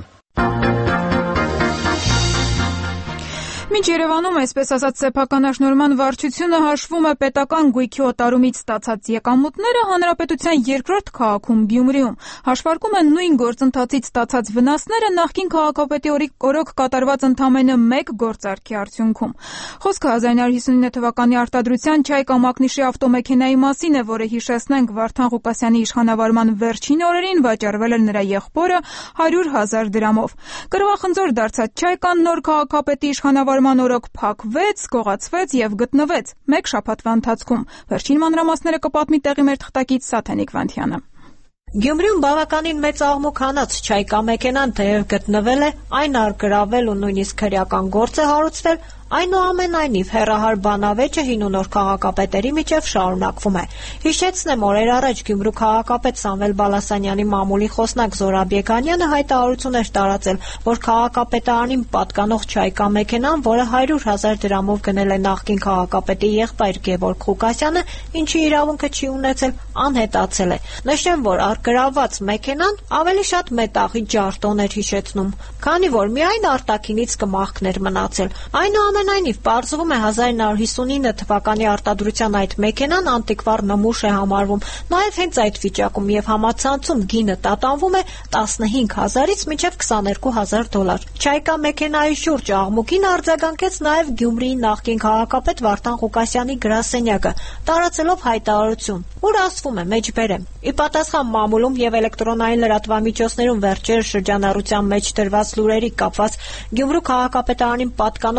Մինչ Երևանում, այսպես ասած, սեփականաշնորհման վարչությունը հաշվում է պետական գույքի օտարումից ստացած եկամուտները հանրապետության երկրորդ քաղաքում Գյումրիում, հաշվարկում են նույն գործընթացից ստացած վնասները նախկին քաղաքապետի օրոք կատարված ընդամենը 1 գործարքի արդյունքում։ Խոսքը 1959 թվականի արտադրության Չայկա Մակնիշի ավտոմեքենայի մասին է, որը հիշեցնենք Վարդան Ղուկասյանի իշխանավարման վերջին օրերին վաճառվել էր նրա եղբորը 100,000 դրամով։ Կռվախնձոր դարձած Չայկան նոր քաղաքապետի իշխանավարման օրոք փակվեց, գողացվեց եւ գտնվեց 1 շաբաթվա ընթացքում։ Վերջին մանրամասները կպատմի տեղի մեր թղթակից Սաթենիկ Վանթյանը։ Գյումրիում բավականին մեծ աղմուկ հանած Չայկա մեքենան թեև գտնվել է, այն արգրավել ու նույնիսկ քրեական գործ է հարուցվել, այնուամենայնիվ հեռահար բանավեճը հին ու նոր քաղաքապետերի միջև շարունակվում է։ Հիշեցնեմ, օրեր առաջ Գյումրու քաղաքապետ Սամվել Բալասանյանի մամուլի խոսնակ Զորաբ Եգանյանը հայտարարություն էր տարածել, որ քաղաքապետարանին պատկանող Չայկա մեքենան, որը 100,000 դրամով գնել է նախկին քաղաքապետի եղբայր Գևորգ Ղուկասյանը, ինչի իրավունքը չի ունեցել, անհետացել է։ Նշեմ, որ արգրաված մեքենան ավելի շատ մետաղի ջարտոն էր հիշեցնում, քանի որ միայն արտաքինից կմախքներ մնացել։ Այնուամենայնիվ պարզվում է 1959 թվականի արտադրության այդ մեքենան անտիկվար նմուշ է համարվում, նաև հենց այդ վիճակում եւ համացանցում գինը տատանվում է 15,000-ից մինչև 22,000 դոլար։ Չայկա մեքենայի շուրջ աղմուկին արձագանքեց նաև Գյումրիի նախկին քաղաքապետ Վարդան Ղուկասյանի գրասենյակը, տարածելով հայտարարություն, ուր ասվում է մեջբերեմ. ի պատասխան մամուլում եւ էլեկտրոնային լրատվամիջոցներում վերջերս շրջանառության մեջ դրված լուրերի կապված Գյումրու քաղաքապետարանին պատկանող Չայկա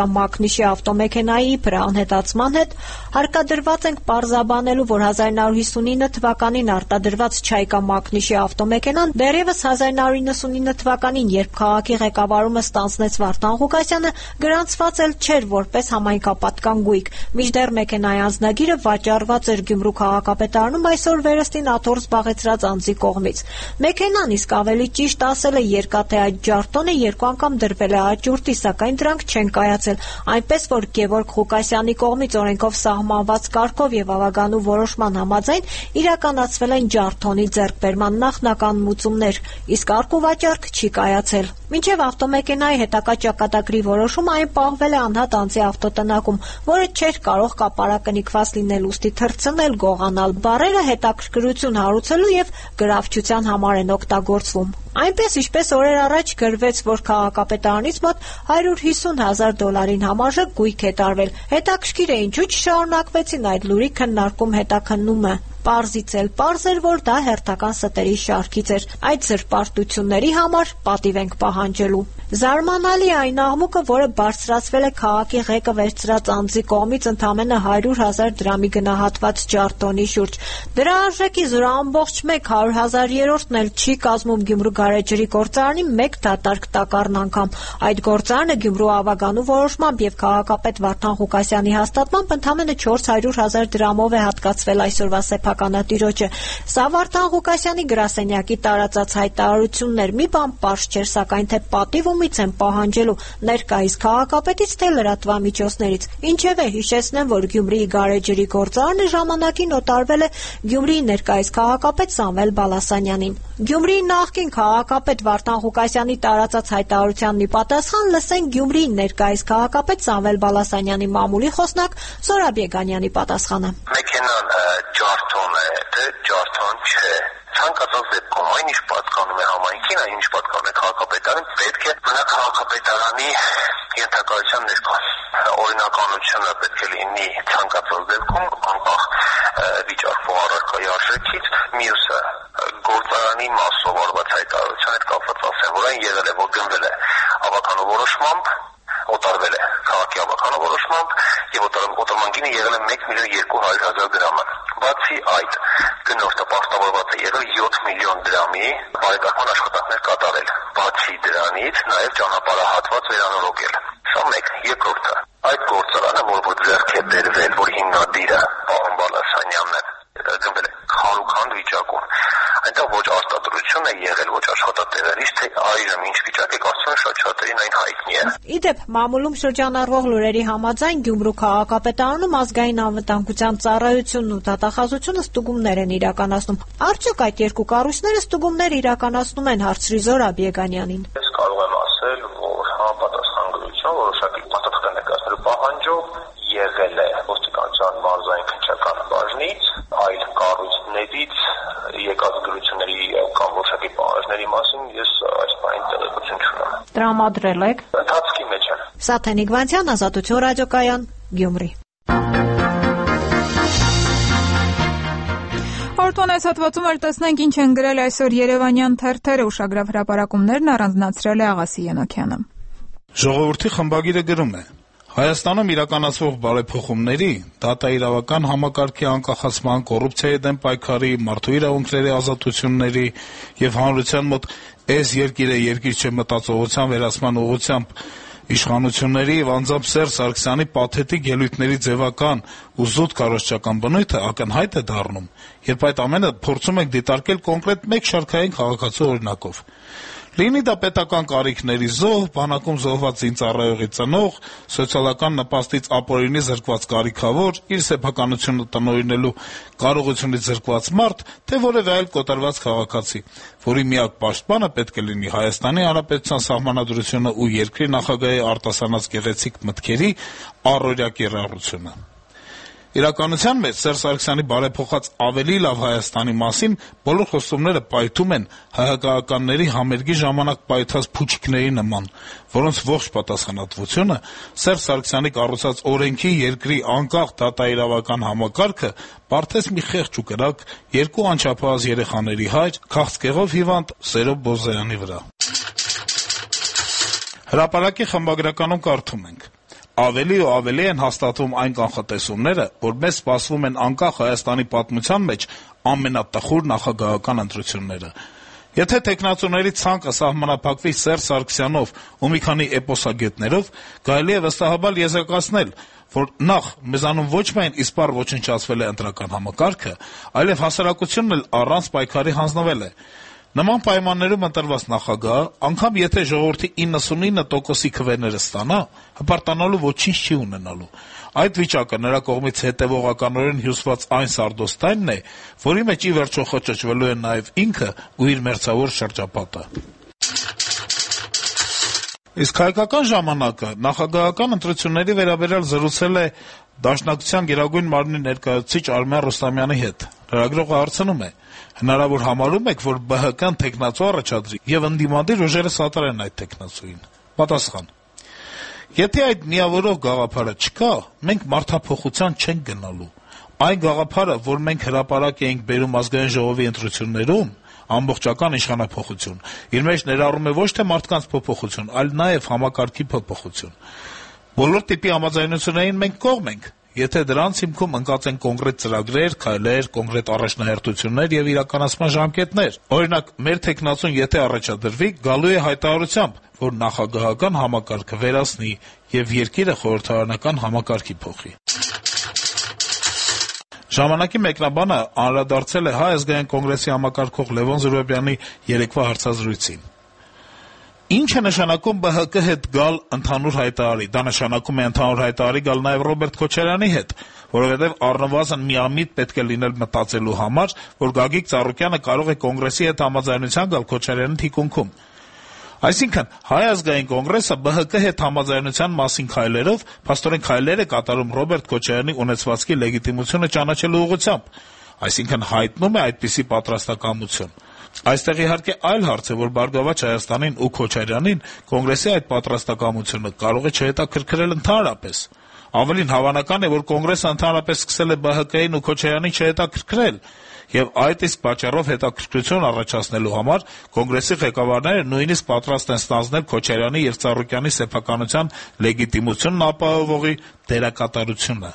Չայկա Մակնիշի ավտոմեքենայի իբր անհետացման հետ, հարկադրված ենք պարզաբանելու, որ 1959 թվականին արտադրված Չայկա Մակնիշի ավտոմեքենան դեռևս 1999 թվականին, երբ քաղաքի ղեկավարումը ստանձնեց Վարդան Ղուկասյանը, գրանցված էլ չէր որպես համայնքապատկան գույք, մինչդեռ մեքենայի անձնագիրը վաճառված էր Գյումրու քաղաքապետարանում այսօր վերստին աթոռ զբաղեցրած անձի կողմից։ Մեքենան, իսկ ավելի ճիշտ ասել է, երկաթե այդ ջարտոնը 2 անգամ դրվել է աճուրդի, սակայն դրանք չեն կայացել, այնպես որ Գևորգ Ղուկասյանի կողմից օրենքով սահմանված կարգով եւ ավագանու որոշման համաձայն իրականացվել են ջարտոնի ձեռքբերման նախնական մուծումներ, իսկ արկուվաճառք չի կայացել։ Մինչև ավտոմեքենայի հետագա ճակատագրի որոշումը այն պահվել է անհատ անձի ավտոտնակում, որը չէր կարող կապարակնիկված լինել, ուստի թռցնել, գողանալ։ Բառերը հետաքրքրություն հարուցելու եւ գրավչության համար են օգտագործվում։ Այնպես, ինչպես օրեր առաջ գրվեց, որ քաղաքապետարանից մոտ $150,000 համարժեք գույք է տարվել։ Հետաքրքիր է, ինչու չշարունակվեցին այդ լուրի քննարկում հետաքննումը։ Պարզից էլ պարզ էր, որ դա հերթական ստերի շարքից էր։ Այդ զրպարտությունների համար պատիվ ենք պահանջելու։ Զարմանալի է այն աղմուկը, որը բարձրացվել է քաղաքի ղեկը վերցրած անձի կողմից ընդամենը 100,000 դրամի գնահատված ջարտոնի շուրջ։ Դրա արժեքի 0.1/100,000-ն էլ չի կազմում Գյումրու գարեջրի գործարանի մեկ դատարկ տակառն անգամ։ Այդ գործարանը Գյումրու ավագանու որոշմամբ եւ քաղաքապետ Վարդան Ղուկասյանի հաստատմամբ ընդամենը 400,000 դրամով է հատկացվել այսօրվա սեփականատիրոջը։ Սա Վարդան Ղուկասյանի գրասենյակի տարածած հայտարարություններ, մի բան պարզ չէր, սակայն թե պատիվ ումից են պահանջելու, ներկայիս քաղաքապետից, թե լրատվամիջոցներից։ Ինչևէ, հիշեցնեմ, որ Գյումրիի գարեջրի գործարանը ժամանակին օտարվել է Գյումրիի ներկայիս քաղաքապետ Սամվել Բալասանյանին։ Գյումրիի նախկին քաղաքապետ Վարդան Ղուկասյանի տարածած հայտարարությանն ի պատասխան լսենք Գյումրիի ներկայիս քաղաքապետ Սամվել Բալասանյանի մամուլի խոսնակ Զորաբ Եգանյանի պատասխանը։ Մեքենան ջարդոն է, թե ջարդոն չէ։ Ցանկացած դեպքում այն ինչ պատկանում է համայնքին, այն ինչ պատկանում է քաղաքապետարանին, պետք է մնա քաղաքապետարանի ենթակայության ներքո։ Օրինականությունը պետք է լինի ցանկացած դեպքում անկախ վիճակվող առարկայի արժեքից, մյուսը գործարանի մասով արված հայտարարության հետ կապված ասեմ, որ այն եղել է, որ գնվել է ավականու որոշմամբ, օտարվել է քաղաքի ավականու որոշմամբ եւ օտարման գինը եղել է 1,200,000 դրամը։ Բացի այդ, գնորդը պարտավորված է եղել 7 միլիոն դրամի բարեկարգման աշխատանքներ կատարել։ Բացի դրանից նաև ճանապարհահատված վերանորոգել։ Սա մեկ, երկրորդը։ Այդ գործարանը, որ ձեռք է բերվել, որ հիմնադիրը պարոն Բալասանյանն է, գնվել է քարուքանդ վիճակում։ Այնտեղ ոչ արտադրություն է եղել, ոչ աշխատատեղերից, թե այժմ ինչ վիճակ է, կարծում եմ շատ շատերին այն հայտնի է։ Իդեպ, մամուլում շրջանառվող լուրերի համաձայն Գյումրու քաղաքապետարանում ազգային անվտանգության ծառայությունն ու դատախազությունը ստուգումներ են իրականացնում։ Արդյոք այդ երկու կառույցները ստուգումներ իրականացնում են, հարցրի Զորաբ Եգանյանին։ Ես կարող եմ ասել, որ համապատասխան գրություն որոշակի պատասխան ներկայացնելու պահանջով եղել է ոստիկանության մարզային քննչական բաժնից, այլ կառույցներից եկած գրությունների կամ որոշակի պահանջների մասին ես այս բանին տեղեկություն չունեմ։ Տրամադրել եք։ Ընթացքի մեջ եմ։ Սաթենիկ Վանցյան, Ազատություն ռադիոկայան, Գյումրի։ Արտոն այս հատվածում էլ տեսնենք ինչ են գրել այսօր Երևանյան թերթերը, ուշագրավ հրապարակումներն առանձնացրել է Աղասի Ենոքյանը։ Ժողովրդի խմբագիրը գրում է. Հայաստանում իրականացվող բարեփոխումների, դատաիրավական համակարգի անկախացման, կոռուպցիայի դեմ պայքարի, մարդու իրավունքների ազատությունների եւ հանրության մոտ «էս երկիր է, երկիր չէ» մտածողության վերացման ուղղությամբ իշխանությունների եւ անձամբ Սերժ Սարգսյանի պաթետիկ ելույթների ձևական ու զուտ կարողջական բնույթը ակնհայտ է դառնում, երբ այդ ամենը փորձում ենք դիտարկել կոնկրետ մեկ շարքային քաղաքացու օրինակով։ Լինի դա պետական կարիքների զոհ, բանակում զոհված զինծառայողի ծնող, սոցիալական նպաստից ապօրինի զրկված կարիքավոր, իր սեփականությունը տնօրինելու կարողությունից զրկված մարդ, թե որևէ այլ կոտրված քաղաքացի, որի միակ պաշտպանը պետք է լինի Հայաստանի Հանրապետության Սահմանադրությունը ու երկրի նախագահի արտասանած գեղեցիկ մտքերի առօրյա կիրառությունը։ Իրականության մեջ Սերժ Սարգսյանի բարեփոխած ավելի լավ Հայաստանի մասին բոլոր խոստումները պայթում են հայհակականների համերգի ժամանակ պայթած փուչիկների նման, որոնց ողջ պատասխանատվությունը Սերժ Սարգսյանի կառուցած օրենքի երկրի անկախ դատաիրավական համակարգը բարդեց մի խեղճ ու կրակ երկու անչափահաս երեխաների հայր, քաղցկեղով հիվանդ Սերոբ Բոզայանի վրա։ Հրապարակի խմբագրականում կարդում ենք. Ավելի ու ավելի են հաստատվում այն կանխատեսումները, որ մեզ սպասվում են անկախ Հայաստանի պատմության մեջ ամենատխուր նախագահական ընտրությունները։ Եթե տեխնացուների ցանկը սահմանափակվի Սերժ Սարգսյանով ու մի քանի էպոսագետներով, կարելի է վստահաբար եզրակացնել, որ նախ մեզանում ոչ միայն իսպառ ոչնչացվել է ընտրական համակարգը, այլև հասարակությունն էլ առանց պայքարի հանձնվել է։ Նման պայմաններում ընտրված նախագահը, անգամ եթե ժողովրդի 99%-ի քվեները ստանա, հպարտանալու ոչինչ չի ունենալու։ Այդ վիճակը նրա կողմից հետևողականորեն հյուսված այն սարդոստայնն է, որի մեջ ի վերջո խճճվելու է նաև ինքը ու իր մերձավոր շրջապատը։ Իսկ հայկական ժամանակը նախագահական ընտրությունների վերաբերյալ զրուցել է Դաշնակցության Գերագույն մարմնի ներկայացուցիչ Արմեն Ռուստամյանի հետ։ Լրագրողը հարցնում է. հնարավոր համարում եք, որ ԲՀԿ-ն թեկնածու առաջադրի եւ ընդդիմադիր ուժերը սատարեն այդ թեկնածուին։ Պատասխան. Եթե այդ միավորող գաղափարը չկա, մենք մարդափոխության չենք գնալու։ Այն գաղափարը, որ մենք հրապարակ էինք բերում ազգային ժողովի ընտրություններում, ամբողջական իշխանափոխություն, իր մեջ ներառում է ոչ թե մարդկանց փոփոխություն, այլ նաեւ համակարգի փոփոխություն։ Բոլոր տիպի համաձայնություններին մենք կողմ ենք, եթե դրանց հիմքում ընկած են կոնկրետ ծրագրեր, քայլեր, կոնկրետ առաջնահերթություններ եւ իրականացման ժամկետներ։ Օրինակ, մեր թեկնածուն եթե առաջադրվի, գալու է հայտարարությամբ, որ նախագահական համակարգը վերացնի եւ երկիրը խորհրդարանական համակարգի փոխի։ Ժամանակի մեկնաբանը անդրադարձել է Հայ ազգային կոնգրեսի համակարգող Լևոն Զուրաբյանի երեկվա հարցազրույցին։ Ինչ է նշանակում ԲՀԿ հետ գալ ընդհանուր հայտարարի։ Դա նշանակում է ընդհանուր հայտարարի գալ նաև Ռոբերտ Քոչարյանի հետ, որովհետև առնվազն միամիտ պետք է լինել մտածելու համար, որ Գագիկ Ծառուկյանը կարող է կոնգրեսի հետ համաձայնության գալ Քոչարյանի թիկունքում։ Այսինքն, Հայ ազգային կոնգրեսը ԲՀԿ հետ համաձայնության մասին քայլերով, փաստորեն քայլեր է կատարում Ռոբերտ Քոչարյանի ունեցվածքի լեգիտիմությունը ճանաչելու ուղղությամբ, այսինքն հայտնում է այդպիսի պատրաստակամություն։ Այստեղ իհարկե այլ հարց է, որ Բարգավաճ Հայաստանին ու Քոչարյանին կոնգրեսի այդ պատրաստակամությունը կարող է չհետաքրքրել ընդհանրապես։ Ավելին հավանական է, որ կոնգրեսը ընդհանրապես սկսել է ԲՀԿ-ին ու Քոչարյանին չհետաքրքրել, եւ այդ իսկ պատճառով հետաքրքրություն առաջացնելու համար կոնգրեսի ղեկավարները նույնիսկ պատրաստ են ստանձնել Քոչարյանի եւ Ծառուկյանի սեփականության լեգիտիմությունն ապահովողի դերակատարությունը։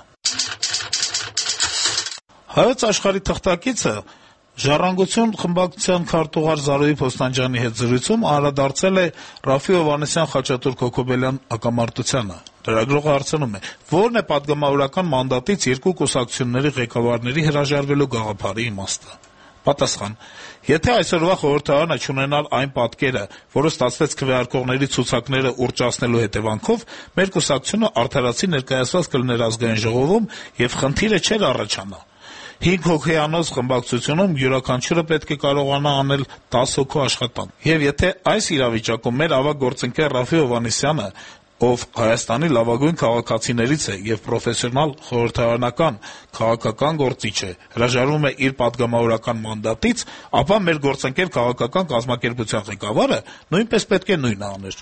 Հայոց աշխարհի թղթակիցը «Ժառանգություն» խմբակցության քարտուղար Զարուհի Փոստանջյանի հետ զրույցում անդրադարձել է Ռաֆի Հովհաննիսյան Խաչատուր Քոքոբելյան հակամարտությանը։ Լրագրողը հարցնում է. ո՞րն է պատգամավորական մանդատից երկու կուսակցությունների ղեկավարների հրաժարվելու գաղափարի իմաստը։ Պատասխան. Եթե այսօրվա խորհրդարանը չունենալ այն պատկերը, որը ստացվեց քվեարկողների ցուցակները ուռճացնելու հետևանքով, մեր կուսակցությունը արդարացի ներկայացված կլիներ ազգային ժողովում եւ խնդիրը չէր առաջանա։ 5 հոգեանոց խմբակցությունում յուրաքանչյուրը պետք է կարողանա անել 10 հոգու աշխատանք։ Եվ եթե այս իրավիճակում մեր ավագ գործընկեր Ռաֆի Հովհաննիսյանը, ով Հայաստանի լավագույն քաղաքացիներից է եւ պրոֆեսիոնալ խորհրդարանական քաղաքական գործիչ է, հրաժարվում է իր պատգամավորական մանդատից, ապա մեր գործընկեր քաղաքական կազմակերպության ղեկավարը նույնպես պետք է նույնը աներ։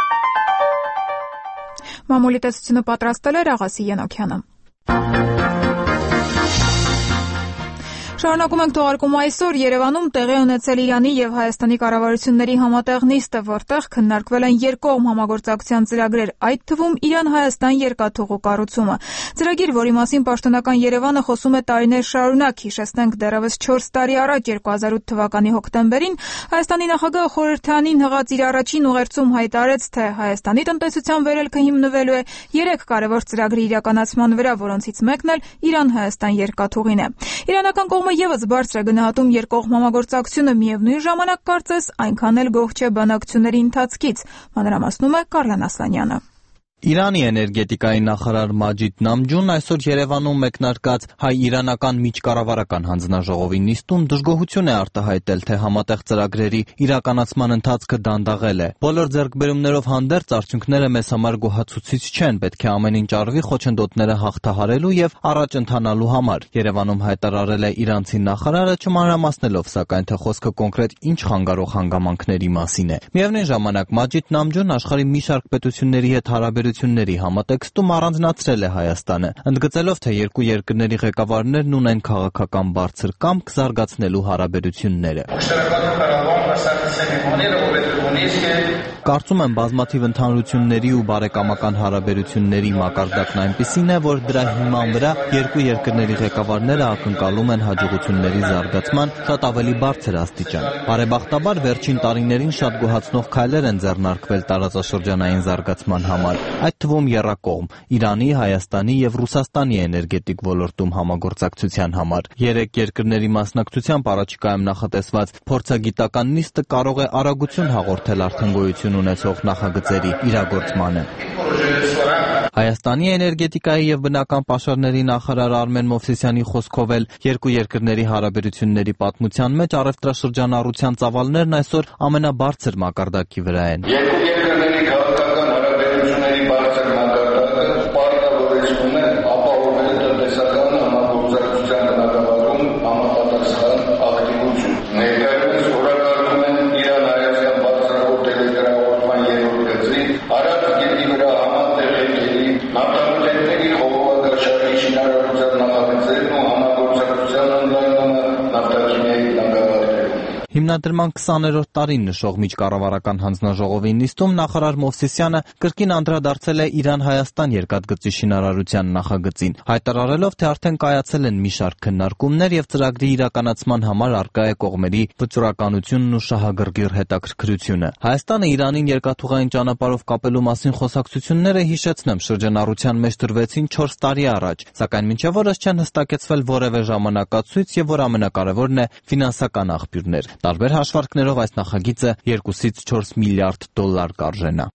Մամուլի տեսությունը պատրաստել է Ռաղասի Յանոքյանը։ Շարունակում ենք թողարկումը այսօր Երևանում տեղի ունեցել Իրանի եւ Հայաստանի կառավարությունների համատեղ նիստը, որտեղ քննարկվել են երկկողմ համագործակցության ծրագրեր, այդ թվում Իրան-Հայաստան երկաթուղու կառուցումը։ Ծրագիր, որի մասին պաշտոնական Երևանը խոսում է տարիներ շարունակ, հիշեցնենք դեռևս 4 տարի առաջ 2008 թվականի հոկտեմբերին Հայաստանի նախագահը խորհրդարանին հղած իր առաջին ուղերձում հայտարարեց, թե Հայաստանի տնտեսության վերելքը հիմնվելու է 3 կարևոր ծրագրի իրականացման վրա, որոնցից մեկն էլ Իրան-Հայաստան երկաթուղին է։ Իրանական կողմը եւս բարձր է գնահատում երկկողմ համագործակցությունը, միևնույն ժամանակ կարծես այնքան էլ գոհ չէ բանակցությունների ընթացքից, մանրամասնում է Կարլան Ասլանյանը։ Իրանի էներգետիկայի նախարար Մաջիդ Նամջուն այսօր Երևանում մեկնարկած հայ-իրանական միջկառավարական հանձնաժողովի նիստում դժգոհություն է արտահայտել, թե համատեղ ծրագրերի իրականացման ընթացքը դանդաղել է։ Բոլոր ձեռքբերումներով հանդերձ արդյունքները մեզ համար գոհացուցիչ չեն, պետք է ամեն ինչ արվի խոչընդոտները հաղթահարելու եւ առաջ ընթանալու համար։ Երևանում հայտարարել է իրանցի նախարարը, չմանրամասնելով սակայն, թե խոսքը կոնկրետ ինչ խանգարող հանգամանքների մասին է։ Միևնույն ժամանակ Մաջիդ Նամջուն աշխարհի մի շարք պետությունների հետ հարաբերությունների համատեքստում առանձնացրել է Հայաստանը, ընդգծելով, թե երկու երկրների ղեկավարներն ունեն քաղաքական բարձր կամք զարգացնելու հարաբերությունները։ Կարծում եմ բազմաթիվ ընդհանրությունների ու բարեկամական հարաբերությունների մակարդակն այնպիսին է, որ դրա հիման վրա երկու երկրների ղեկավարները ակնկալում են հաջողությունների զարգացման շատ ավելի բարձր աստիճան։ Բարեբախտաբար վերջին տարիներին շատ գոհացնող քայլեր են ձեռնարկվել տարածաշրջանային զարգացման համար, այդ թվում եռակողմ Իրանի, Հայաստանի եւ Ռուսաստանի էներգետիկ ոլորտում համագործակցության համար։ Երեք երկրների մասնակցությամբ առաջիկայում նախատեսված փորձագիտական նիստը կարող է արագություն հաղորդել արդեն գոյություն ունեցող նախագծերի իրագործմանը։ Հայաստանի էներգետիկայի եւ բնական պաշարների նախարար Արմեն Մովսիսյանի խոսքով էլ երկու երկրների հարաբերությունների պատմության մեջ առևտրաշրջանառության ծավալներն այսօր ամենաբարձր մակարդակի վրա են։ Երկու երկրների քաղաքական հարաբերությունների բարձր մակարդակը պարտավորեցնում է ապահովել տնտեսական համագործակցության բնագավառում համապատասխան ակտիվություն։ Ներկայումս օրակարգում են Իրան-Հայաստան բարձրակոտ էլեկտրահաղորդման երրորդ գծի, Արաք գետի վրա համատեղ եկելի, նավթամթերքների խողովակաշարի շինարարության նախագծերն ու համագործակցության ընդլայնումը նավթաքիմիայի բնագավառներում։ Հիմնադրման 20-րդ տարին նշող միջկառավարական հանձնաժողովի նիստում նախարար Մովսիսյանը կրկին անդրադարձել է Իրան-Հայաստան երկաթգծի շինարարության նախագծին, հայտարարելով, թե արդեն կայացել են մի շարք քննարկումներ եւ ծրագրի իրականացման համար առկա է կողմերի վճռականությունն ու շահագրգիռ հետաքրքրությունը։ Հայաստանը Իրանին երկաթուղային ճանապարհով կապելու մասին խոսակցությունները, հիշեցնեմ, շրջանառության մեջ դրվեցին 4 տարի առաջ, սակայն մինչև օրս չեն հստակեցվել որևէ ժամանակացույց եւ որ ամենակարևորն է ֆինանսական աղբյուրներ։ Տարբեր հաշվարկներով այս նախագիծը 2-ից 4 միլիարդ դոլար կարժենա։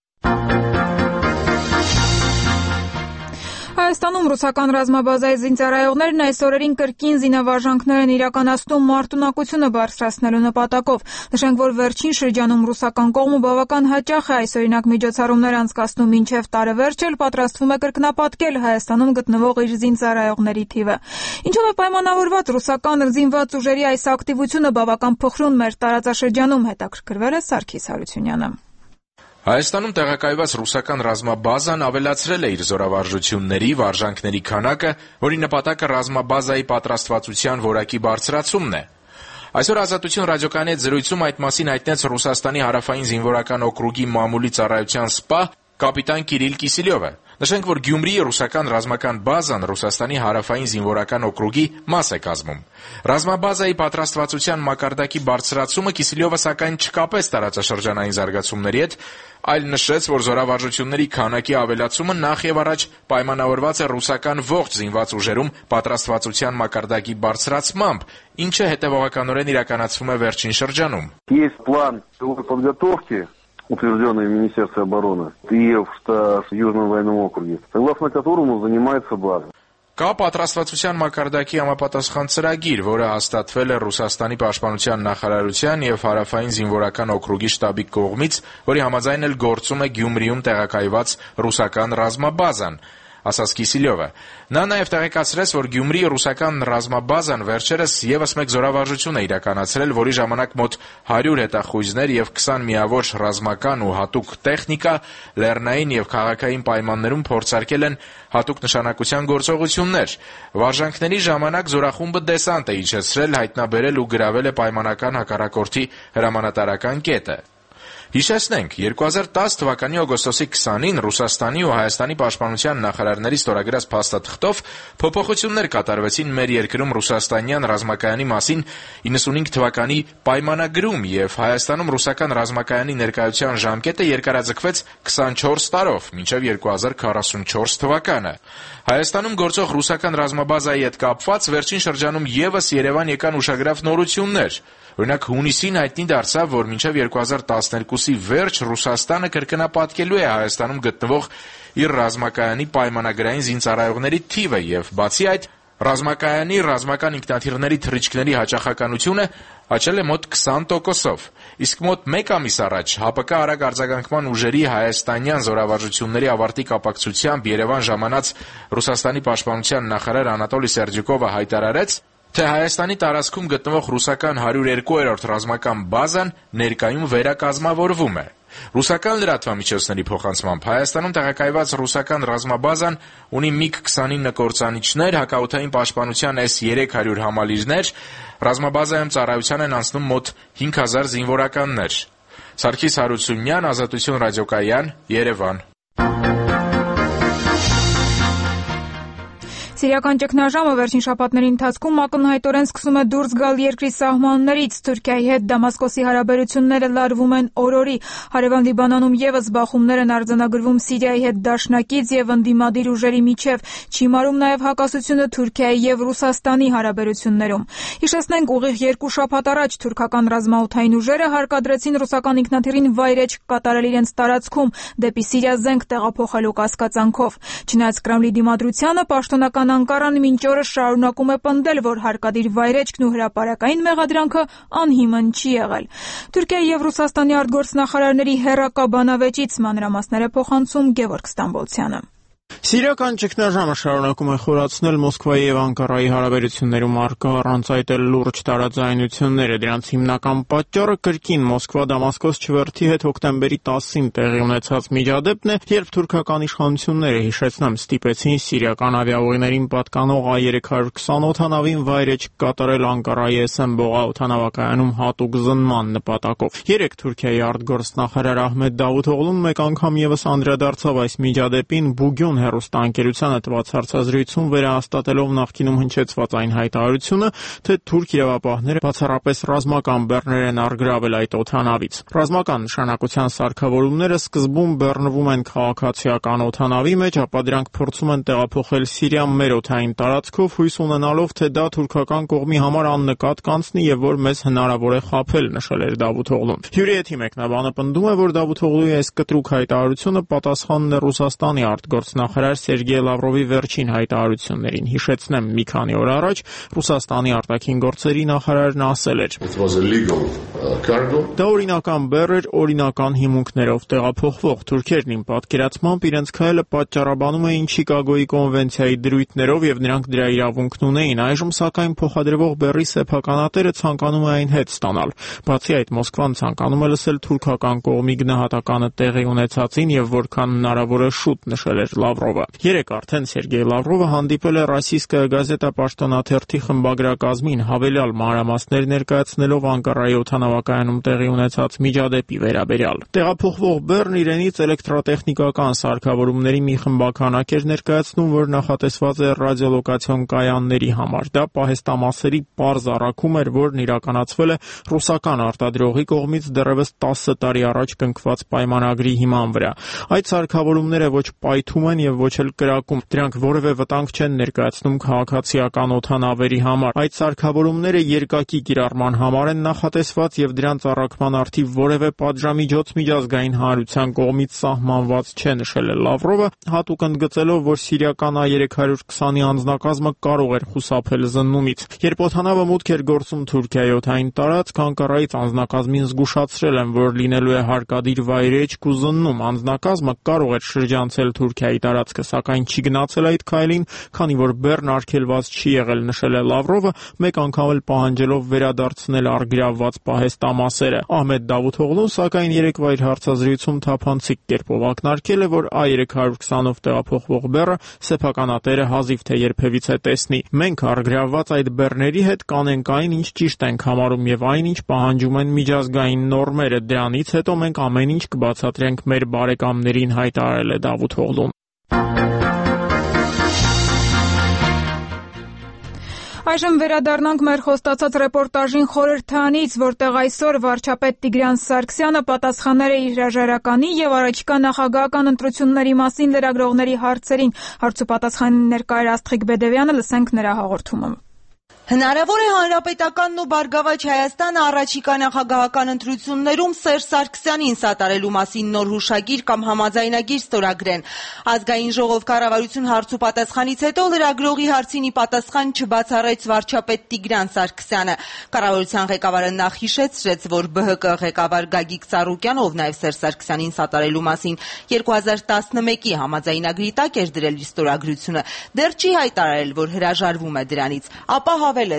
Հայաստանում ռուսական ռազմաբազայի զինծառայողներն այս օրերին կրկին զինավարժանքներ են իրականացնում մարտունակությունը բարձրացնելու նպատակով։ Նշենք, որ վերջին շրջանում ռուսական կողմը բավական հաճախ է այսօրինակ միջոցառումներ անցկացնում, մինչև տարեվերջ էլ պատրաստվում է կրկնապատկել Հայաստանում գտնվող իր զինծառայողների թիվը։ Ինչով է պայմանավորված ռուսական զինված ուժերի այս ակտիվությունը բավական փխրուն մեր տարածաշրջանում, հետաքրքրվել է Սարգիս Հարությունյանը։ Հայաստանում տեղակայված ռուսական ռազմաբազան ավելացրել է իր զորավարժությունների, վարժանքների քանակը, որի նպատակը ռազմաբազայի պատրաստվածության որակի բարձրացումն է։ Այսօր Ազատություն ռադիոկայանի հետ զրույցում այդ մասին հայտնեց Ռուսաստանի հարավային զինվորական օկրուգի մամուլի ծառայության սպա կապիտան Կիրիլ Կիսիլյովը։ Նշենք, որ Գյումրիի ռուսական ռազմական բազան Ռուսաստանի հարավային զինվորական օկրուգի մաս է կազմում։ Ռազմաբազայի պատրաստվածության մակարդակի բարձրացումը Կիսիլյովը սակայն չկապեց տարածաշրջանային զարգացումների հետ, այլ նշեց, որ զորավարժությունների քանակի ավելացումը նախ եւ առաջ պայմանավորված է ռուսական ողջ զինված ուժերում պատրաստվածության մակարդակի բարձրացմամբ, ինչը հետևողականորեն իրականացվում է վերջին շրջանում։ Есть план подготовки, утвержденный в Министерстве обороны и в Южном военном округе, согласно которому занимается база. Կա պատրաստվածության մակարդակի համապատասխան ծրագիր, որը հաստատվել է Ռուսաստանի պաշտպանության նախարարության եւ հարավային զինվորական օկրուգի շտաբի կողմից, որի համաձայն էլ գործում է Գյումրիում տեղակայված ռուսական ռազմաբազան, ասաց Կիսիլյովը։ Նա նաև տեղեկացրեց, որ Գյումրիի ռուսական ռազմաբազան վերջերս եւս մեկ զորավարժություն է իրականացրել, որի ժամանակ մոտ 100 հետախույզներ եւ 20 միավոր ռազմական ու հատուկ տեխնիկա լեռնային եւ քաղաքային պայմաններում փորձարկել են հատուկ նշանակության գործողություններ։ Վարժանքների ժամանակ զորախումբը դեսանտ է իջեցրել, հայտնաբերել ու գրավել է պայմանական հակառակորդի հրամանատարական կետը։ Հիշեցնենք, 2010 թվականի օգոստոսի 20-ին Ռուսաստանի ու Հայաստանի պաշտպանության նախարարների ստորագրած փաստաթղթով փոփոխություններ կատարվեցին մեր երկրում ռուսաստանյան ռազմակայանի մասին 95 թվականի պայմանագրում եւ Հայաստանում ռուսական ռազմակայանի ներկայության ժամկետը երկարաձգվեց 24 տարով, մինչեւ 2044 թվականը։ Հայաստանում գործող ռուսական ռազմաբազայի հետ կապված վերջին շրջանում եւս Երևան եկան ուշագրավ նորություններ։ Օրինակ հունիսին հայտնի դարձավ, որ մինչև 2012-ի վերջ Ռուսաստանը կրկնապատկելու է Հայաստանում գտնվող իր ռազմակայանի պայմանագրային զինծառայողների թիվը եւ բացի այդ ռազմակայանի ռազմական ինքնաթիռների թռիչքների հաճախականությունը աճել է մոտ 20%-ով։ Իսկ մոտ 1 ամիս առաջ ՀԱՊԿ արագ արձագանքման ուժերի հայաստանյան զորավարժությունների ավարտի կապակցությամբ Երևան ժամանած Ռուսաստանի պաշտպանության նախարար Անատոլի Սերդյուկովը հայտարարեց, թե Հայաստանի տարածքում գտնվող ռուսական 102-րդ ռազմական բազան ներկայում վերակազմավորվում է։ Ռուսական լրատվամիջոցների փոխանցմամբ Հայաստանում տեղակայված ռուսական ռազմաբազան ունի MiG-29 կործանիչներ, հակաօդային պաշտպանության S-300 համալիրներ, ռազմաբազայում ծառայության են անցնում մոտ 5000 զինվորականներ։ Սարգիս Հարությունյան, Ազատություն ռադիոկայան, Երևան։ Սիրիական ճգնաժամը վերջին շաբաթների ընթացքում ակնհայտորեն սկսում է դուրս գալ երկրի սահմաններից։ Թուրքիայի հետ Դամասկոսի հարաբերությունները լարվում են օր-օրի։ Հարևան Լիբանանում ևս բախումներ են արձանագրվում Սիրիայի հետ դաշնակից եւ ընդդիմադիր ուժերի միջև։ Չիմարում նաեւ հակասությունը Թուրքիայի եւ Ռուսաստանի հարաբերություններում։ Հիշեցնենք, ուղիղ 2 շաբաթ առաջ թուրքական ռազմաօդային ուժերը հարկադրեցին ռուսական ինքնաթիռին վայրէջք կատարել իրենց տարածքում դեպի Սիրիա զենք տեղափոխելու կասկածանքով։ Չնայած Կրեմլի դիմադրությանը, պաշտոնական Անկարան մինչ օրս շարունակում է պնդել, որ հարկադիր վայրէջքն ու հրապարակային մեղադրանքը անհիմն չի եղել։ Թուրքիայի եւ Ռուսաստանի արտգործնախարարների հերակա բանավեճից մանրամասներ է փոխանցում Գևորգ Ստամբոլցյանը։ Սիրիական ճգնաժամը շարունակում է խորացնել Մոսկվայի եւ Անկարայի հարաբերություններում առկա առանց այդ էլ լուրջ տարաձայնությունները։ Դրանց հիմնական պատճառը կրկին Մոսկվա-Դամասկոս չվերթի հետ հոկտեմբերի 10-ին տեղի ունեցած միջադեպն է, երբ թուրքական իշխանությունները, հիշեցնեմ, ստիպեցին սիրիական ավիաուղիներին պատկանող A320 օդանավին վայրէջք կատարել Անկարայի Էսեն Բողա օդանավակայանում հատուկ զննման նպատակով։ Երեք Թուրքիայի արտգործնախարար Ահմեդ Դավութօղլուն մեկ անգամ եւս անդրադարձավ այս միջադեպին Բուգյուն հեռուստաընկերությանը տված հարցազրույցում, վերահաստատելով նախկինում հնչեցված այն հայտարարությունը, թե թուրք իրավապահները բացառապես ռազմական բեռներ են առգրավել այդ օդանավից։ Ռազմական նշանակության սարքավորումները սկզբում բեռնվում են քաղաքացիական օդանավի մեջ, ապա դրանք փորձում են տեղափոխել Սիրիա մեր օդային տարածքով, հույս ունենալով, թե դա թուրքական կողմի համար աննկատ կանցնի եւ որ մեզ հնարավոր է խաբել, նշել էր Դավութօղլուն։ Հյուրի հետ մեկնաբանը պնդում է, որ Դավութօղլուի այս կտրուկ հայտարարությունը պատասխանն է Ռուսաստանի արտգործնախարար Սերգեյ Լավրովի վերջին հայտարարություններին։ Հիշեցնեմ, մի քանի օր առաջ Ռուսաստանի արտաքին գործերի նախարարն ասել էր. Դա օրինական բեռ էր, օրինական հիմունքներով տեղափոխվող։ Թուրքերն իմ պատկերացմամբ իրենց քայլը պատճառաբանում էին Չիկագոյի կոնվենցիայի դրույթներով եւ նրանք դրա իրավունքն ունեին։ Այժմ սակայն փոխադրվող բեռի սեփականատերը ցանկանում է այն հետ ստանալ։ Բացի այդ, Մոսկվան ցանկանում է լսել թուրքական կողմի գնահատականը տեղի ունեցածին եւ որքան հնարավոր է շուտ, նշել էր Լավրովը։ Երեք արդեն Սերգեյ Լավրովը հանդիպել է Ռոսիյսկայա գազետա պաշտոնաթերթի խմբագրակազմին, հավելյալ մանրամասներ ներկայացնելով Անկարայի օդանավակայանում տեղի ունեցած միջադեպի վերաբերյալ։ Տեղափոխվող բեռն իրենից էլեկտրատեխնիկական սարքավորումների մի խմբականակ էր ներկայացնում, որ նախատեսված է ռադիոլոկացիոն կայանների համար։ Դա պահեստամասերի պարզ առաքում էր, որն իրականացվել է ռուսական արտադրողի կողմից դեռևս 10 տարի առաջ կնքված պայմանագրի հիման վրա։ Այդ սարքավորումները ոչ պայթում են եւ ոչ էլ կրակում։ Դրանք որևէ վտանգ չեն ներկայացնում քաղաքացիական օդանավերի համար։ Այդ սարքավորումները երկակի կիրառման համար են նախատեսված եւ դրանց առաքման արդիվ որևէ պատժամիջոց միջազգային հանրության կողմից սահմանված չէ, նշել է Լավրովը, հատուկ ընդգծելով, որ սիրիական A320-ի անձնակազմը կարող էր խուսափել զննումից։ Երբ օդանավը մուտք էր գործում Թուրքիայի օդային տարածք, Անկարայից անձնակազմին զգուշացրել են, որ լինելու է հարկադիր վայրէջք ու զննում։ Անձնակազմը կարող էր շրջանցել Թուրքիայի տարածքը, սակայն չի գնացել այդ քայլին, քանի որ բեռն արգելված չի եղել, նշել է Լավրովը, մեկ անգամ էլ պահանջելով վերադարձնել առգրավված պահեստամասերը։ Ահմեդ Դավութօղլուն սակայն երեկվա իր հարցազրույցում թափանցիկ կերպով ակնարկել է, որ A320-ով տեղափոխվող բեռը սեփականատերը հազիվ թե երբևիցե տեսնի։ Մենք առգրավված այդ բեռների հետ կանենք այն, ինչ ճիշտ ենք համարում եւ այն, ինչ պահանջում են միջազգային նորմերը։ Դրանից հետո մենք ամեն ինչ կբացատրենք մեր բարեկամներին, հայտարարել է Դավութօղլուն։ Այժմ վերադառնանք մեր խոստացած ռեպորտաժին խորհրդանից, որտեղ այսօր վարչապետ Տիգրան Սարգսյանը պատասխաներ է իր հրաժարականի եւ առաջիկա նախագահական ընտրությունների մասին լրագրողների հարցերին։ Հարցուպատասխանին ներկա էր Աստղիկ Բեդևյանը, լսենք նրա հաղորդումը։ Հնարավոր է Հանրապետականն ու Բարգավաճ Հայաստանը առաջիկա նախագահական ընտրություններում Սերժ Սարգսյանին սատարելու մասին նոր հուշագիր կամ համաձայնագիր ստորագրեն։ Ազգային ժողով կառավարություն հարցուպատասխանից հետո լրագրողի հարցին ի պատասխան չբացառեց վարչապետ Տիգրան Սարգսյանը։ Կառավարության ղեկավարը նախ հիշեցրեց, որ ԲՀԿ ղեկավար Գագիկ Ծառուկյանը, ով նաև Սերժ Սարգսյանին սատարելու մասին 2011-ի համաձայնագրի տակ էր դրել իր ստորագրությունը, դեռ չի հայտարարել, որ հրաժարվում է դրանից, ապա հավելեց.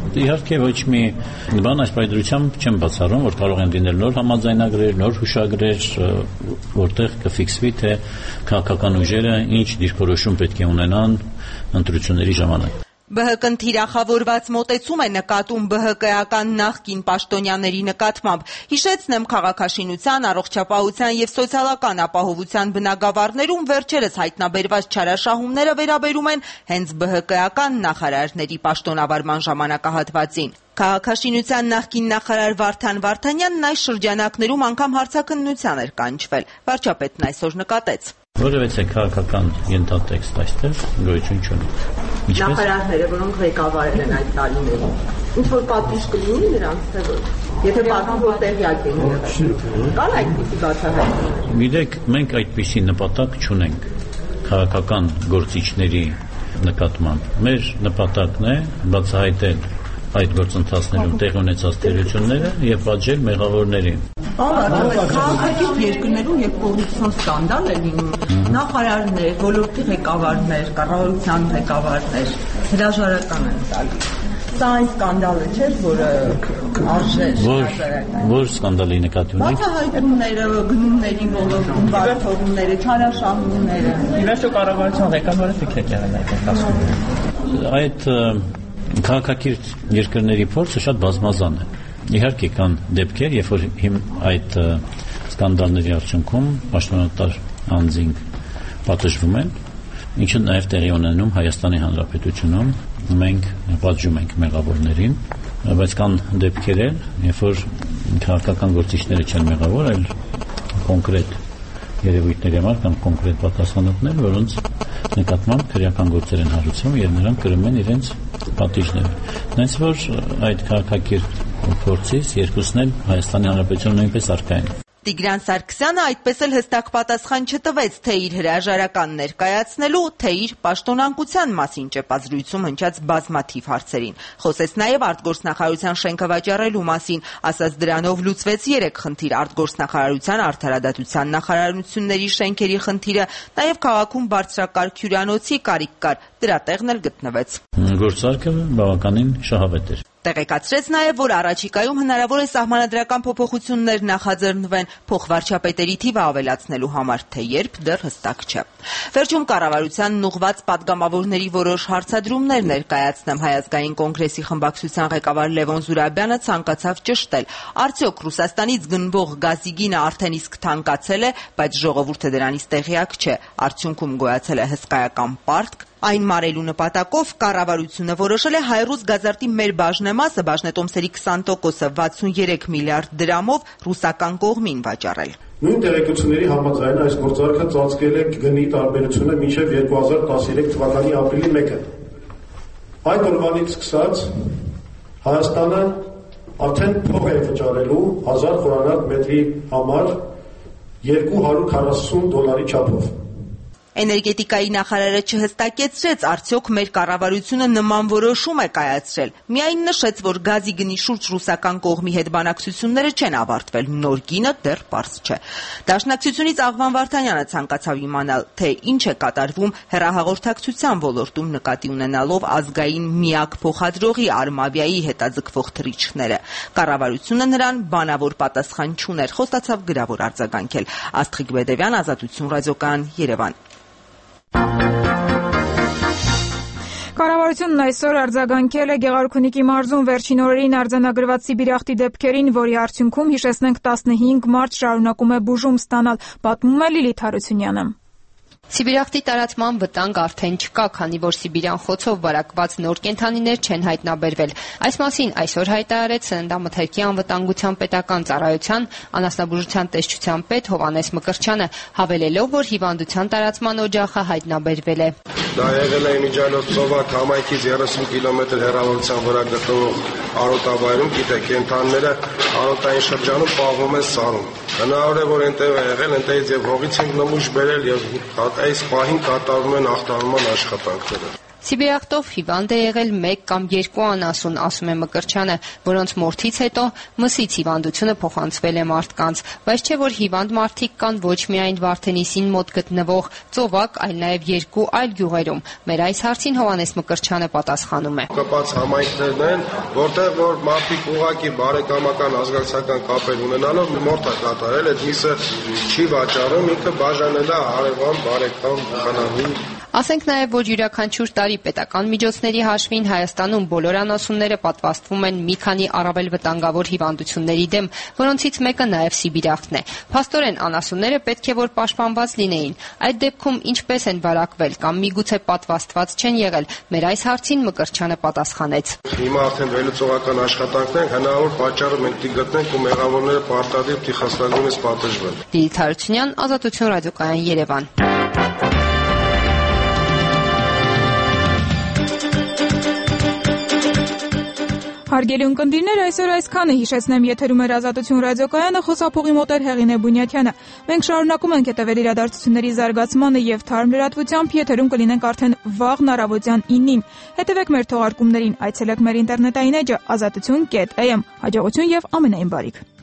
Իհարկե ոչ մի բան այս պայծրությամբ չեմ բացառում, որ կարող են լինել նոր համաձայնագրեր, նոր հուշագրեր, որտեղ կֆիքսվի թե քաղաքական ուժերը ինչ դիրքորոշում պետք է ունենան ընտրությունների ժամանակ։ ԲՀԿ-ն թիրախավորված մոտեցում է նկատում ԲՀԿ-ական նախկին պաշտոնյաների նկատմամբ։ Հիշեցնեմ, քաղաքաշինության, առողջապահության եւ սոցիալական ապահովության բնագավառներում վերջերս հայտնաբերված չարաշահումները վերաբերում են հենց ԲՀԿ-ական նախարարների պաշտոնավարման ժամանակահատվածին։ Քաղաքաշինության նախկին նախարար Վարդան Վարդանյանն այս շրջանակներում անգամ հարցաքննության էր կանչվել։ Վարչապետն այսօր նկատեց. Որևէ քաղաքական ենթատեքստ այստեղ գոյություն չունի։ Նախարարները, որոնք ղեկավարել են այդ տարիներին, ինչ որ պատիժ կլինի նրանց, թե ոչ։ Եթե պատմում որ տեղյակ են եղել։ Կան այդպիսի բացահայտումներ։ Գիտեք, մենք այդպիսի նպատակ չունենք քաղաքական գործիչների նկատմամբ։ Մեր նպատակն է բացահայտել այդ գործընթացներում տեղի ունեցած թերությունները եւ պատժել մեղավորներին։ Քաղաքակիրթ երկրներում երբ կոռուպցիոն սկանդալ է լինում, նախարարներ, ոլորտի ղեկավարներ, կառավարության ղեկավարներ հրաժարական են տալիս։ Սա այն սկանդալը չէր, որը արժե Որ սկանդալի նկատի ունեք։ Բացահայտումները, գնումների ոլորտում բարեփոխումները, չարաշահումները։ Իվերսո կառավարության ղեկավարը ֆիքրեք եղել այդ ասում։ Այդ քաղաքակիրթ երկրների փորձը շատ բազմազան է։ Իհարկե կան դեպքեր, երբ որ այդ սկանդալների արդյունքում պաշտոնատար անձինք պատժվում են, ինչը նաև տեղի ունենում Հայաստանի Հանրապետությունում, մենք պատժում ենք մեղավորներին, բայց կան դեպքեր էլ, երբ որ քաղաքական գործիչները չեն մեղավոր, այլ կոնկրետ երևույթների համար կամ կոնկրետ պատասխանատուներ, որոնց նկատմամբ քրեական գործեր են հարուցվում եւ նրանք կրում են իրենց պատիժները։ Հենց որ այդ քաղաքակիրթ փորձից երկուսն էլ Հայաստանի Հանրապետությունում նույնպես առկա են։ Տիգրան Սարգսյանը այդպես էլ հստակ պատասխան չտվեց թե իր հրաժարական ներկայացնելու, թե իր պաշտոնանկության մասին ճեպազրույցում հնչած բազմաթիվ հարցերին։ Խոսեց նաև արտգործնախարարության շենքը վաճառելու մասին, ասաց դրանով լուծվեց 3 խնդիր՝ արտգործնախարարության, արդարադատության նախարարությունների շենքերի խնդիրը, նաև քաղաքում բարձրակարգ հյուրանոցի կարիք կար, դրա տեղն էլ գտնվեց։ Գործարքը բավականին շահավետ էր։ Տեղեկացրեց նաև, որ առաջիկայում հնարավոր է սահմանադրական փոփոխություններ նախաձեռնվեն փոխվարչապետերի թիվը ավելացնելու համար, թե երբ դեռ հստակ չէ։ Վերջում կառավարությանն ուղղված падգամավորների որոշ հարցադրումներ ներկայացնեմ։ Հայ ազգային կոնգրեսի խմբակցության ղեկավար Լևոն Զուրաբյանը ցանկացավ ճշտել. արդյոք Ռուսաստանից գնվող գազի գինը արդեն իսկ թանկացել է, բայց ժողովուրդը դրանից տեղյակ չէ։ Արդյունքում գոյացել է հսկայական պարտք։ Այն մարելու նպատակով կառավարությունը որոշել է Հայրուզ գազարտի մեր բաժնեմասը բաժնետոմսերի 20%-ը 63 միլիարդ դրամով ռուսական կողմին վաճառել։ Նույն տեղեկությունների համաձայն այս գործարքը ծածկել է գնի տարբերությունը մինչև 2013 թվականի ապրիլի 1-ը։ Այդ օրվանից սկսած Հայաստանը արդեն փող է վճարելու 1000 խորանարդ մետրի համար $240 չափով։ Էներգետիկայի նախարարը չհստակեցրեց, արդյոք մեր կառավարությունը նման որոշում է կայացրել։ Միայն նշեց, որ գազի գնի շուրջ ռուսական կողմի հետ բանակցությունները չեն ավարտվել, նոր գինը դեռ պարզ չէ։ Դաշնակցությունից Աղվան Վարդանյանը ցանկացավ իմանալ, թե ինչ է կատարվում հեռահաղորդակցության ոլորտում նկատի ունենալով ազգային միակ փոխադրողի Արմավիայի հետաձգվող թռիչքները։ Կառավարությունը նրան բանավոր պատասխան չուներ, խոստացավ գրավոր արձագանքել։ Աստղիկ Բեդևյան, Ազատություն, Ռադիոկայան, Երևան։ Կառավարությունն այսօր արձագանքել է Գեղարքունիքի մարզում վերջին օրերին արձանագրված սիբիրախտի դեպքերին, որի արդյունքում, հիշեցնենք, 15 մարդ շարունակում է բուժում ստանալ, պատմում է Լիլիթ Հարությունյանը։ Սիբիրախտի տարածման վտանգ արդեն չկա, քանի որ Սիբիրյան խոցով վարակված նոր կենդանիներ չեն հայտնաբերվել։ Այս մասին այսօր հայտարարեց Սննդամթերքի անվտանգության պետական ծառայության անասնաբուժության տեսչության պետ Հովհաննես Մկրտչյանը, հավելելով, որ հիվանդության տարածման օջախը հայտնաբերվել է։ Դա եղել է Իմիջանոց ծովակ համայնքից 30 կիլոմետր հեռավորության վրա գտնվող արոտավայրում, գիտեք, կենդանիները արոտային շրջանում պահվում են սարում։ Հնարավոր է, որ այնտեղ է եղել, այնտեղից եւ հողից ենք նմուշ բերել եւ այս պահին կատարվում են ախտարման աշխատանքները։ Սիբիրախտով հիվանդ է եղել 1 կամ 2 անասուն, ասում է Մկրտչյանը, որոնց մորթից հետո մսից հիվանդությունը փոխանցվել է մարդկանց, բայց չէ որ հիվանդ մարդիկ կան ոչ միայն Վարդենիսին մոտ գտնվող Ծովակ, այլ նաև 2 այլ գյուղերում։ Մեր այս հարցին Հովհաննես Մկրտչյանը պատասխանում է. Կապած համայնքներն են, որտեղ որ մարդիկ ուղղակի բարեկամական ազգակցական կապեր ունենալով մորթ է կատարել, այդ միսը չի վաճառում, ինքը բաժանել է հարևան, բարեկամ, խնամի։ Ասենք նաև, որ յուրաքանչյուր տարի պետական միջոցների հաշվին Հայաստանում բոլոր անասունները պատվաստվում են մի քանի առավել վտանգավոր հիվանդությունների դեմ, որոնցից մեկը նաև սիբիրախտն է։ Փաստորեն անասունները պետք է որ պաշտպանված լինեին։ Այդ դեպքում ինչպես են վարակվել կամ միգուցե պատվաստված չեն եղել։ Մեր այս հարցին Մկրտչյանը պատասխանեց. Հիմա արդեն վերլուծողական աշխատանքն են, հնարավոր պատճառը մենք կգտնենք ու մեղավորները պարտադիր տիխաստանունից պատժվեն։ Լիլիթ Հարությունյան, Ազատություն ռադիոկայան, Երևան։ Հարգելի ունկնդիրներ, այսօր այսքանը, հիշեցնեմ, եթերում էր Ազատություն ռադիոկայանը, խոսափողի մոտ էր Հեղինե Բունյաթյանը։ Մենք շարունակում ենք հետևել իրադարձությունների զարգացմանը եւ թարմ լրատվությամբ, եթերում կլինենք արդեն վաղն առավոտյան 9-ին։ Հետևեք մեր թողարկումներին, այցելեք մեր ինտերնետային էջը azatutun.am։ Հաջողություն եւ ամենայն բարիք։